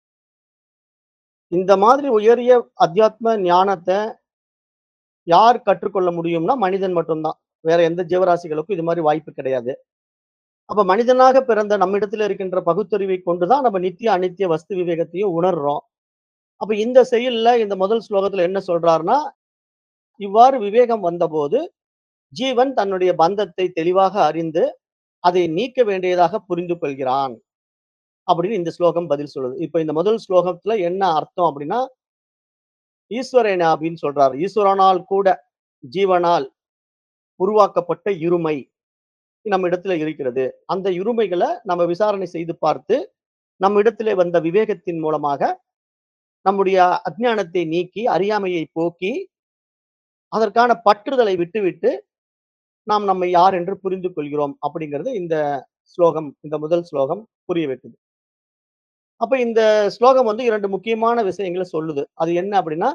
இந்த மாதிரி உயரிய அத்தியாத்ம ஞானத்த யார் கற்றுக்கொள்ள முடியும்னா, மனிதன் மட்டும் தான். வேற எந்த ஜீவராசிகளுக்கும் இது மாரி வாய்ப்பு கிடையாது. அப்ப மனிதனாக பிறந்த நம்மிடத்தில இருக்கின்ற பகுத்தறிவைக் கொண்டு தான் நம்ம நித்திய, அநித்திய வஸ்து விவேகத்தையும் உணர்றோம். அப்ப இந்த செயல்ல இந்த முதல் ஸ்லோகத்துல என்ன சொல்றாருன்னா, இவ்வாறு விவேகம் வந்தபோது, ஜீவன் தன்னுடைய பந்தத்தை தெளிவாக அறிந்து, அதை நீக்க வேண்டியதாக புரிந்து கொள்கிறான். அப்படின்னு இந்த ஸ்லோகம் பதில் சொல்லுது. இப்ப இந்த முதல் ஸ்லோகத்துல என்ன அர்த்தம் அப்படின்னா, ஈஸ்வரேனாபின்னு சொல்றாரு. ஈஸ்வரனால் கூட ஜீவனால் உருவாக்கப்பட்ட இருமை நம்மிடத்தில இருக்கிறது. அந்த இருமைகள நம்ம விசாரணை செய்து பார்த்து, நம்மிடத்திலே வந்த விவேகத்தின் மூலமாக நம்முடைய அஞ்ஞானத்தை நீக்கி, அறியாமையை போக்கி, அதற்கான பற்றுதலை விட்டுவிட்டு, நாம் நம்மை யார் என்று புரிந்து கொள்கிறோம். அப்படிங்கிறது இந்த ஸ்லோகம், இந்த முதல் ஸ்லோகம் புரிய வைக்குது. அப்ப இந்த ஸ்லோகம் வந்து 2 முக்கியமான விஷயங்கள சொல்லுது. அது என்ன அப்படின்னா,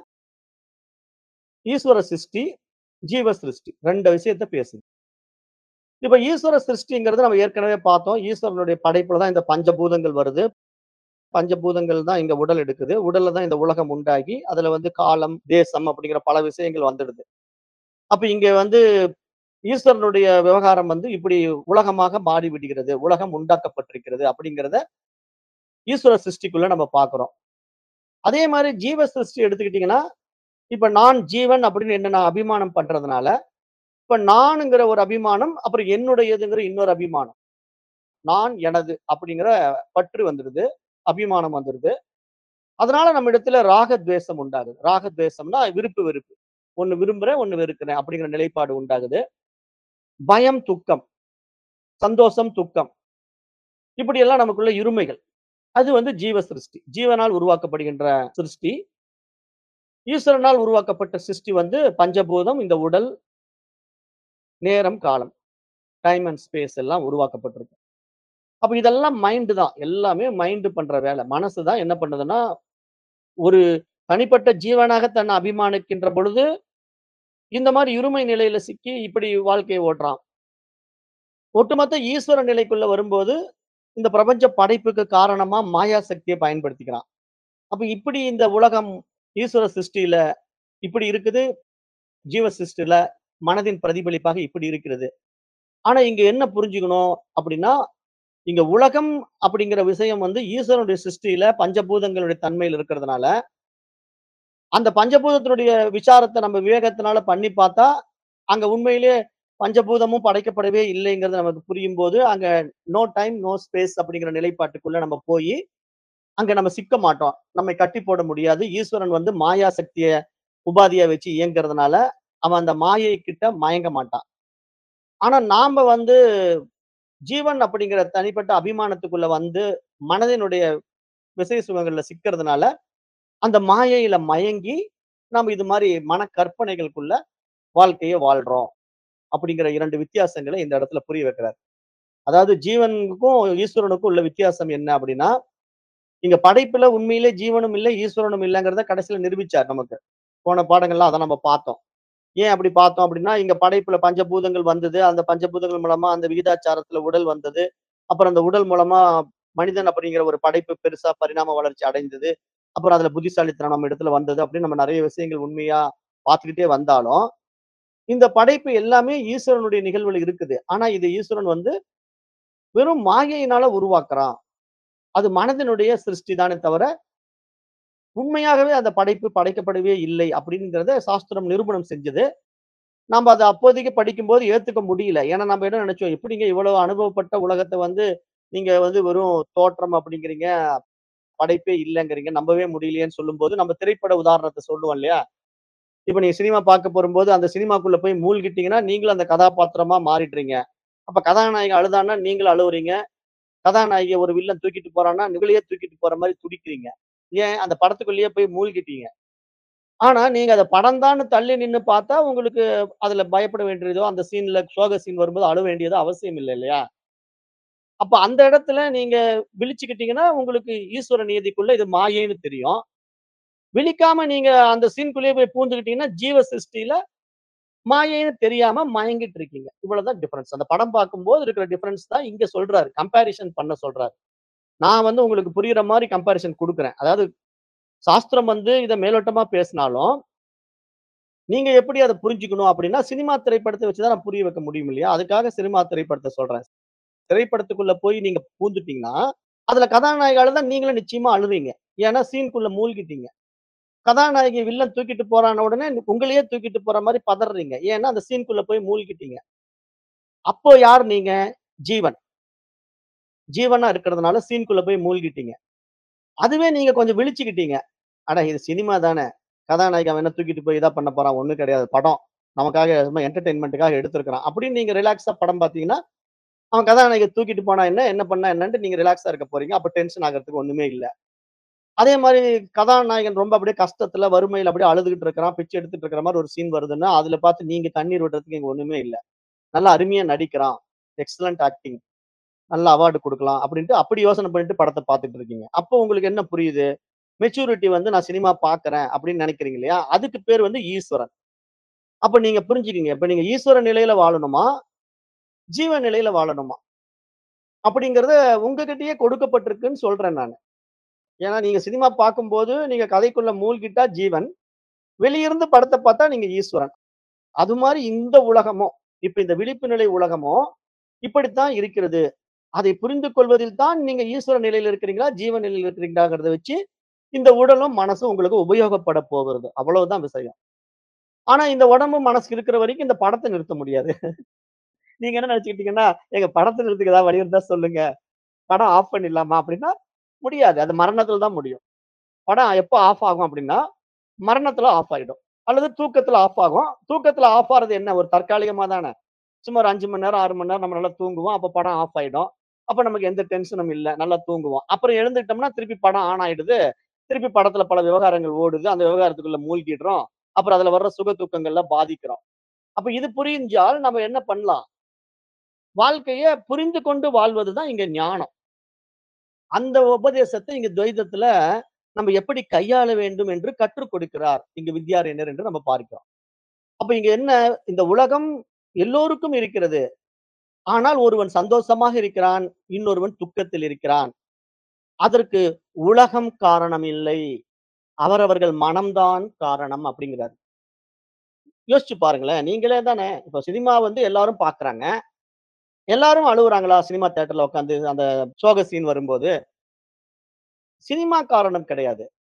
ஈஸ்வர சிருஷ்டி, ஜீவ சிருஷ்டி 2 விஷயத்த பேசுது. இப்ப ஈஸ்வர சிருஷ்டிங்கிறது நம்ம ஏற்கனவே பார்த்தோம். ஈஸ்வரனுடைய படைப்புல தான் இந்த பஞ்சபூதங்கள் வருது. பஞ்சபூதங்கள் தான் இங்க உடல் எடுக்குது. உடல்ல தான் இந்த உலகம் உண்டாகி, அதுல வந்து காலம், தேசம் அப்படிங்கிற பல விஷயங்கள் வந்துடுது. அப்ப இங்க வந்து ஈஸ்வரனுடைய விவகாரம் வந்து இப்படி உலகமாக மாறி விடுகிறது. உலகம் உண்டாக்கப்பட்டிருக்கிறது அப்படிங்கிறத ஈஸ்வர சிருஷ்டிக்குள்ள நம்ம பார்க்கிறோம். அதே மாரி ஜீவ சிருஷ்டி எடுத்துக்கிட்டீங்கன்னா, இப்ப நான் ஜீவன் அப்படின்னு என்ன நான் அபிமானம் பண்றதுனால, இப்ப நானுங்கிற ஒரு அபிமானம், அப்புறம் என்னுடையதுங்கிற இன்னொரு அபிமானம். நான், எனது அப்படிங்கிற பற்று வந்துடுது. அபிமானம் வந்துருது. அதனால நம்ம இடத்துல ராக துவேஷம் உண்டாகுது. ராக துவேஷம்னா விருப்பு, வெறுப்பு. ஒண்ணு விரும்புறேன், ஒண்ணு வெறுக்கிறேன் அப்படிங்கிற நிலைப்பாடு உண்டாகுது. பயம், துக்கம், சந்தோஷம், துக்கம். இப்படியெல்லாம் நமக்குள்ள இருமைகள். அது வந்து ஜீவ சிருஷ்டி. ஜீவனால் உருவாக்கப்படுகின்ற சிருஷ்டி. ஈஸ்வரனால் உருவாக்கப்பட்ட சிருஷ்டி வந்து பஞ்சபூதம், இந்த உடல், நேரம், காலம். டைம் அண்ட் ஸ்பேஸ் எல்லாம் உருவாக்கப்பட்டிருக்கு. அப்ப இதெல்லாம் மைண்ட் தான். எல்லாமே மைண்ட் பண்ற வேலை. மனசு தான் என்ன பண்ணுதுன்னா, ஒரு தனிப்பட்ட ஜீவனாக தன்னை அபிமானிக்கின்ற பொழுது, இந்த மாரி இருமை நிலையில சிக்கி இப்படி வாழ்க்கைய ஓட்டுறான். ஒட்டுமொத்த ஈஸ்வர நிலைக்குள்ள வரும்போது, இந்த பிரபஞ்ச படைப்புக்கு காரணமா மாயா சக்திய பயன்படுத்திக்கிறான். அப்ப இப்படி இந்த உலகம் ஈஸ்வர சிருஷ்டியில இப்படி இருக்குது. ஜீவ சிருஷ்டில மனதின் பிரதிபலிப்பாக இப்படி இருக்கிறது. ஆனா இங்க என்ன புரிஞ்சுக்கணும் அப்படின்னா, இங்க உலகம் அப்படிங்கிற விஷயம் வந்து ஈஸ்வரனுடைய சிருஷ்டியில பஞ்சபூதங்களுடைய தன்மையில இருக்கிறதுனால, அந்த பஞ்சபூதத்தினுடைய விசாரத்த நம்ம விவேகத்தினால பண்ணி பார்த்தா, அங்க உண்மையிலேயே பஞ்சபூதமும் படைக்கப்படவே இல்லைங்கிறது நமக்கு புரியும்போது, அங்க நோ டைம், நோ ஸ்பேஸ் அப்படிங்கிற நிலைப்பாட்டுக்குள்ள நம்ம போயி, அங்க நம்ம சிக்க மாட்டோம். நம்மை கட்டி போட முடியாது. ஈஸ்வரன் வந்து மாயா சக்திய உபாதியா வச்சு இயங்குறதுனால, அவன் அந்த மாயை கிட்ட மயங்க மாட்டான். ஆனா நாம வந்து ஜீவன் அப்படிங்கிற தனிப்பட்ட அபிமானத்துக்குள்ள வந்து, மனதினுடைய விசை சுகங்கள்ல சிக்கிறதுனால, அந்த மாயையில மயங்கி, நம்ம இது மாரி மன கற்பனைகளுக்குள்ள வாழ்க்கைய வாழ்றோம். அப்படிங்கிற 2 வித்தியாசங்கள இந்த இடத்துல புரிய வைக்கிறார். அதாவது ஜீவனுக்கும், ஈஸ்வரனுக்கும் உள்ள வித்தியாசம் என்ன அப்படின்னா, இங்க படைப்புல உண்மையிலே ஜீவனும் இல்ல, ஈஸ்வரனும் இல்லங்கிறத கடைசியில நிரூபிச்சார் நமக்கு. போன பாடங்கள்ல அத நம்ம பார்த்தோம். ஏன் அப்படி பார்த்தோம் அப்படின்னா, இங்க படைப்புல பஞ்சபூதங்கள் வந்தது. அந்த பஞ்சபூதங்கள் மூலமா அந்த விகிதாச்சாரத்துல உடல் வந்தது. அப்புறம் அந்த உடல் மூலமா மனிதன் அப்படிங்கிற ஒரு படைப்பு பெருசா பரிணாம வளர்ச்சி அடைந்தது. அப்புறம் அதுல புத்திசாலித்தனம் நம்ம இடத்துல வந்தது அப்படின்னு நம்ம நெறைய விஷயங்கள் உண்மையா பார்த்துக்கிட்டே வந்தாலும், இந்த படைப்பு எல்லாமே ஈஸ்வரனுடைய நிகழ்வுல இருக்குது. ஆனா இது ஈஸ்வரன் வந்து வெறும் மாயையினால உருவாக்குறான். அது மனதினுடைய சிருஷ்டி தானே தவிர, உண்மையாகவே அந்த படைப்பு படைக்கப்படவே இல்லை அப்படிங்கிறத சாஸ்திரம் நிரூபணம் செஞ்சது. நாம அத அப்போதைக்கு படிக்கும்போது ஏத்துக்க முடியல. ஏன்னா நம்ம என்ன நெனச்சோம், எப்படிங்க இவ்வளவு அனுபவப்பட்ட உலகத்த வந்து, நீங்க வந்து வெறும் தோற்றம் அப்படிங்கிறீங்க, படைப்பே இல்லங்கிறீங்க, நம்பவே முடியலையேன்னு சொல்லும்போது, நம்ம திரைப்பட உதாரணத்த சொல்லுவோம் இல்லையா? இப்ப நீங்க சினிமா பார்க்க போரும்போது, அந்த சினிமாக்குள்ள போய் மூழ்கிட்டீங்கன்னா, நீங்களும் அந்த கதாபாத்திரமா மாறிடுறீங்க. அப்ப கதாநாயகன் அழுதான்னா, நீங்களும் அழுவுறீங்க. கதாநாயகிய ஒரு வில்லன் தூக்கிட்டு போறான்னா, உங்களையே தூக்கிட்டு போற மாரி துடிக்கிறீங்க. ஏன்? அந்த படத்துக்குள்ளேயே போய் மூழ்கிட்டீங்க. ஆனா, நீங்க அத படம் தான்னு தள்ளி நின்னு பார்த்தா, உங்களுக்கு அதுல பயப்பட வேண்டியதோ, அந்த சீன்ல சோக சீன் வரும்போது அழ வேண்டியதோ அவசியம் இல்ல இல்லையா? அப்ப அந்த இடத்துல நீங்க விழிச்சுக்கிட்டீங்கன்னா, உங்களுக்கு ஈஸ்வர நியதிக்குள்ள இது மாயைன்னு தெரியும். விழிக்காம நீங்க அந்த சீன்குள்ளேயே போய் பூந்துக்கிட்டீங்கன்னா, ஜீவ சிருஷ்டியில மாயைன்னு தெரியாம மயங்கிட்டு இருக்கீங்க. இவ்வளவுதான் டிஃபரன்ஸ். அந்த படம் பார்க்கும்போது இருக்கிற டிஃபரன்ஸ் தான் இங்க சொல்றாரு. கம்பேரிசன் பண்ண சொல்றாரு. நான் வந்து உங்களுக்கு புரியிற மாரி கம்பேரிசன் குடுக்குறேன். அதாவது சாஸ்திரம் வந்து இத மேலோட்டமா பேசினாலும், நீங்க எப்படி அத புரிஞ்சுக்கணும் அப்படின்னா, சினிமா திரைப்படத்த வச்சு தான் நான் புரிய வைக்க முடியும் இல்லையா? அதுக்காக சினிமா திரைப்படத்த சொல்றேன். திரைப்படத்துக்குள்ள போய் நீங்க பூந்துட்டீங்கன்னா, அதுல கதாநாயகி அழுதா நீங்களும் நிச்சயமா அழுவீங்க. ஏன்னா சீன்க்குள்ள மூழ்கிட்டீங்க. கதாநாயகி வில்லன் தூக்கிட்டு போறான உடனே உங்களையே தூக்கிட்டு போற மாரி பதர்றீங்க. ஏன்னா அந்த சீன்க்குள்ள போய் மூழ்கிட்டீங்க. அப்போ யார் நீங்க? ஜீவன். ஜீவனா இருக்கிறதுனால சீன்க்குள்ள போய் மூழ்கிட்டீங்க. அதுவே நீங்க கொஞ்சம் விழிச்சுக்கிட்டீங்க. அட இது சினிமா தானே. கதாநாயகன் அவன் என்ன தூக்கிட்டு போய் இதா பண்ண போறான். ஒண்ணும் கிடையாது. படம். நமக்காக சும்மா என்டர்டெயின்மென்ட்க்காக எடுத்திருக்கிறான். அப்படின்னு நீங்க ரிலாக்ஸா படம் பார்த்தீங்கன்னா, அவன் கதாநாயகிய தூக்கிட்டு போனா என்ன? என்ன பண்ணா என்னன்ட்டு நீங்க ரிலாக்ஸா இருக்க போறீங்க. அப்ப டென்ஷன் ஆகுறதுக்கு ஒண்ணுமே இல்ல. அதே மாரி கதாநாயகன் ரொம்ப அப்படியே கஷ்டத்துல, வறுமையில அப்படியே அழுதுகிட்டு இருக்கிறான். பிச்சை எடுத்துட்டு இருக்கிற மாரி ஒரு சீன் வருதுன்னா, அதுல பார்த்து நீங்க கண்ணீர் விடுறதுக்கு இங்க ஒண்ணுமே இல்ல. நல்லா அருமையா நடிக்கிறான். Excellent acting. நல்ல அவார்ட் குடுக்கலாம் அப்படின்ட்டு அப்படி யோசனை பண்ணிட்டு படத்த பார்த்துட்டு இருக்கீங்க. அப்போ உங்களுக்கு என்ன புரியுது? மெச்சூரிட்டி வந்து நான் சினிமா பார்க்கிறேன் அப்படின்னு நினைக்கிறீங்க இல்லையா? அதுக்கு பேர் வந்து ஈஸ்வரன். அப்ப நீங்க புரிஞ்சுக்கங்க. இப்ப நீங்க ஈஸ்வர நிலையில வாழணுமா? ஜீவ நிலையில வாழணுமா? அப்படிங்கிறது உங்ககிட்டயே கொடுக்கப்பட்டிருக்குன்னு சொல்றேன் நானு. ஏன்னா நீங்க சினிமா பார்க்கும்போது, நீங்க கதைக்குள்ள மூழ்கிட்டா ஜீவன். வெளியிருந்து படத்த பார்த்தா நீங்க ஈஸ்வரன். அது மாரி இந்த உலகமும், இப்ப இந்த விழிப்பு நிலை உலகமும் இப்படித்தான் இருக்கிறது. அதை புரிந்து கொள்வதில் தான் நீங்க ஈஸ்வர நிலையில இருக்கிறீங்களா? ஜீவ நிலையில இருக்கிறீங்களாங்கிறத வச்சு, இந்த உடலும், மனசும் உங்களுக்கு உபயோகப்பட போகிறது. அவ்வளவுதான் விஷயம். ஆனா இந்த உடம்பு, மனசு இருக்கிற வரைக்கும் இந்த படத்த நிறுத்த முடியாது. நீங்க என்ன நெனச்சுக்கிட்டீங்கன்னா, "ஏங்க படத்த நிறுத்துறதுக்கு ஏதாவது வழி இருந்தா சொல்லுங்க. படம் ஆஃப் பண்ணிடலாமா?" அப்படின்னா, முடியாது. அது மரணத்துல தான் முடியும். படம் எப்ப ஆஃப் ஆகும் அப்படின்னா, மரணத்துல ஆஃப் ஆயிடும். அல்லது தூக்கத்துல ஆஃப் ஆகும். தூக்கத்துல ஆஃப் ஆறது என்ன? ஒரு தற்காலிகமா தான. சும்மா ஒரு 5 மணி நேரம், 6 மணி நேரம் நம்ம நல்லா தூங்குவோம். அப்ப படம் ஆஃப் ஆயிடும். அப்ப நமக்கு எந்த டென்ஷனும் இல்ல. நல்லா தூங்குவோம். அப்புறம் எழுந்துட்டோம்னா, திருப்பி படம் ஆன் ஆயிடுது. திருப்பி படத்துல பல விவகாரங்கள் ஓடுது. அந்த விவகாரத்துக்குள்ள மூழ்கிடுறோம். அப்புறம் அதுல வர்ற சுக துக்கங்கள்ல பாதிக்கிறோம். அப்ப இது புரிஞ்சால் நம்ம என்ன பண்ணலாம்? வாழ்க்கைய புரிந்து கொண்டு வாழ்வது தான் இங்க ஞானம். அந்த உபதேசத்த இங்க துவைதத்துல நம்ம எப்படி கையாள வேண்டும் என்று கற்றுக் கொடுக்கிறார். இங்க வித்யாரண்யர் என்று நம்ம பார்க்கிறோம். அப்ப இங்க என்ன? இந்த உலகம் எல்லோருக்கும் இருக்கிறது. ஆனால் ஒருவன் சந்தோஷமாக இருக்கிறான். இன்னொருவன் துக்கத்தில் இருக்கிறான். அதற்கு உலகம் காரணம் இல்லை. அவரவர்கள் மனம்தான் காரணம் அப்படிங்கிறாரு. யோசிச்சு பாருங்களேன். நீங்களே தானே இப்ப சினிமா வந்து எல்லாரும் பார்க்குறாங்க. எல்லாரும் அழுவுறாங்களா? சினிமா தியேட்டர்ல உட்காந்து அந்த சோக சீன் வரும்போது? சினிமா காரணம் கிடையாது.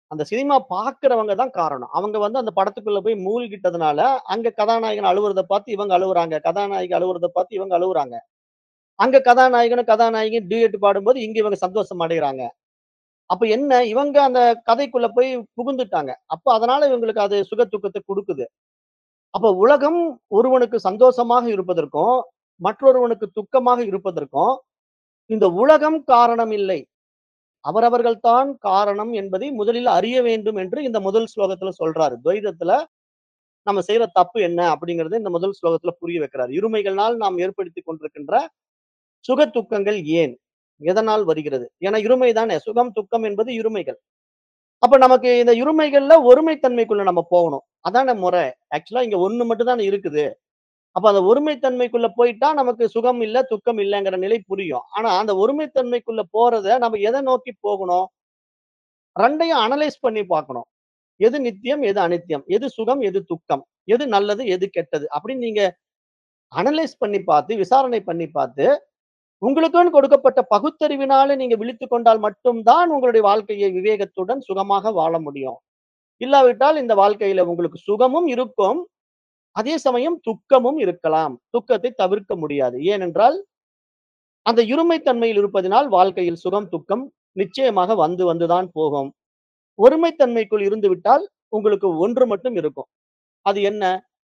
அந்த சினிமா பார்க்கிறவங்க தான் காரணம். அவங்க வந்து அந்த படத்துக்குள்ள போய் மூழ்கிட்டதுனால, அங்க கதாநாயகன் அழுவுறத பார்த்து இவங்க அழுவுறாங்க. கதாநாயகி அழுவுறத பார்த்து இவங்க அழுவுறாங்க. அங்க கதாநாயகனும், கதாநாயகியும் டூயட் பாடும்போது, இங்க இவங்க சந்தோஷம் அடையறாங்க. அப்ப என்ன? இவங்க அந்த கதைக்குள்ள போய் புகுந்துட்டாங்க. அப்ப அதனால இவங்களுக்கு அது சுக துக்கத்த குடுக்குது. அப்ப உலகம் ஒருவனுக்கு சந்தோஷமாக இருப்பதற்கும், மற்றொருவனுக்கு துக்கமாக இருப்பதற்கும், இந்த உலகம் காரணம் இல்லை. அவரவர்கள் தான் காரணம் என்பதை முதலில் அறிய வேண்டும் என்று இந்த முதல் ஸ்லோகத்துல சொல்றாரு. துவைதத்துல நம்ம செய்ற தப்பு என்ன அப்படிங்கிறத இந்த முதல் ஸ்லோகத்துல புரிய வைக்கிறாரு. இருமைகள்னால் நாம் ஏற்படுத்திக் கொண்டிருக்கின்ற சுக துக்கங்கள் ஏன்? எதனால் வருகிறது? ஏன்னா இருமை தானே. சுகம், துக்கம் என்பது இருமைகள். அப்ப நமக்கு இந்த இருமைகள்ல ஒருமைத்தன்மைக்குள்ள நம்ம போகணும். அதானே முறை. ஆக்சுவலா இங்க ஒண்ணு மட்டும் தானே இருக்குது. அப்ப அந்த ஒருமைத்தன்மைக்குள்ள போயிட்டா நமக்கு சுகம் இல்ல, துக்கம் இல்லங்கிற நிலை புரியும். ஆனா அந்த ஒருமைத்தன்மைக்குள்ள போறத நம்ம எத நோக்கி போகணும்? 2யும் அனலைஸ் பண்ணி பார்க்கணும். எது நித்தியம், எது அநித்தியம்? எது சுகம், எது துக்கம்? எது நல்லது, எது கெட்டது? அப்படின்னு நீங்க அனலைஸ் பண்ணி பார்த்து, விசாரணை பண்ணி பார்த்து, உங்களுக்குன்னு கொடுக்கப்பட்ட பகுத்தறிவினால நீங்க விழித்துக் கொண்டால் மட்டும் தான் உங்களுடைய வாழ்க்கையை விவேகத்துடன் சுகமாக வாழ முடியும். இல்லாவிட்டால் இந்த வாழ்க்கையில உங்களுக்கு சுகமும் இருக்கும். அதே சமயம் துக்கமும் இருக்கலாம். துக்கத்தை தவிர்க்க முடியாது. ஏனென்றால், அந்த இருமை தன்மையில் இருப்பதினால் வாழ்க்கையில் சுகம், துக்கம் நிச்சயமாக வந்து வந்து தான் போகும். ஒருமை தன்மைக்குள் இருந்துவிட்டால் உங்களுக்கு ஒன்று மட்டும் இருக்கும். அது என்ன?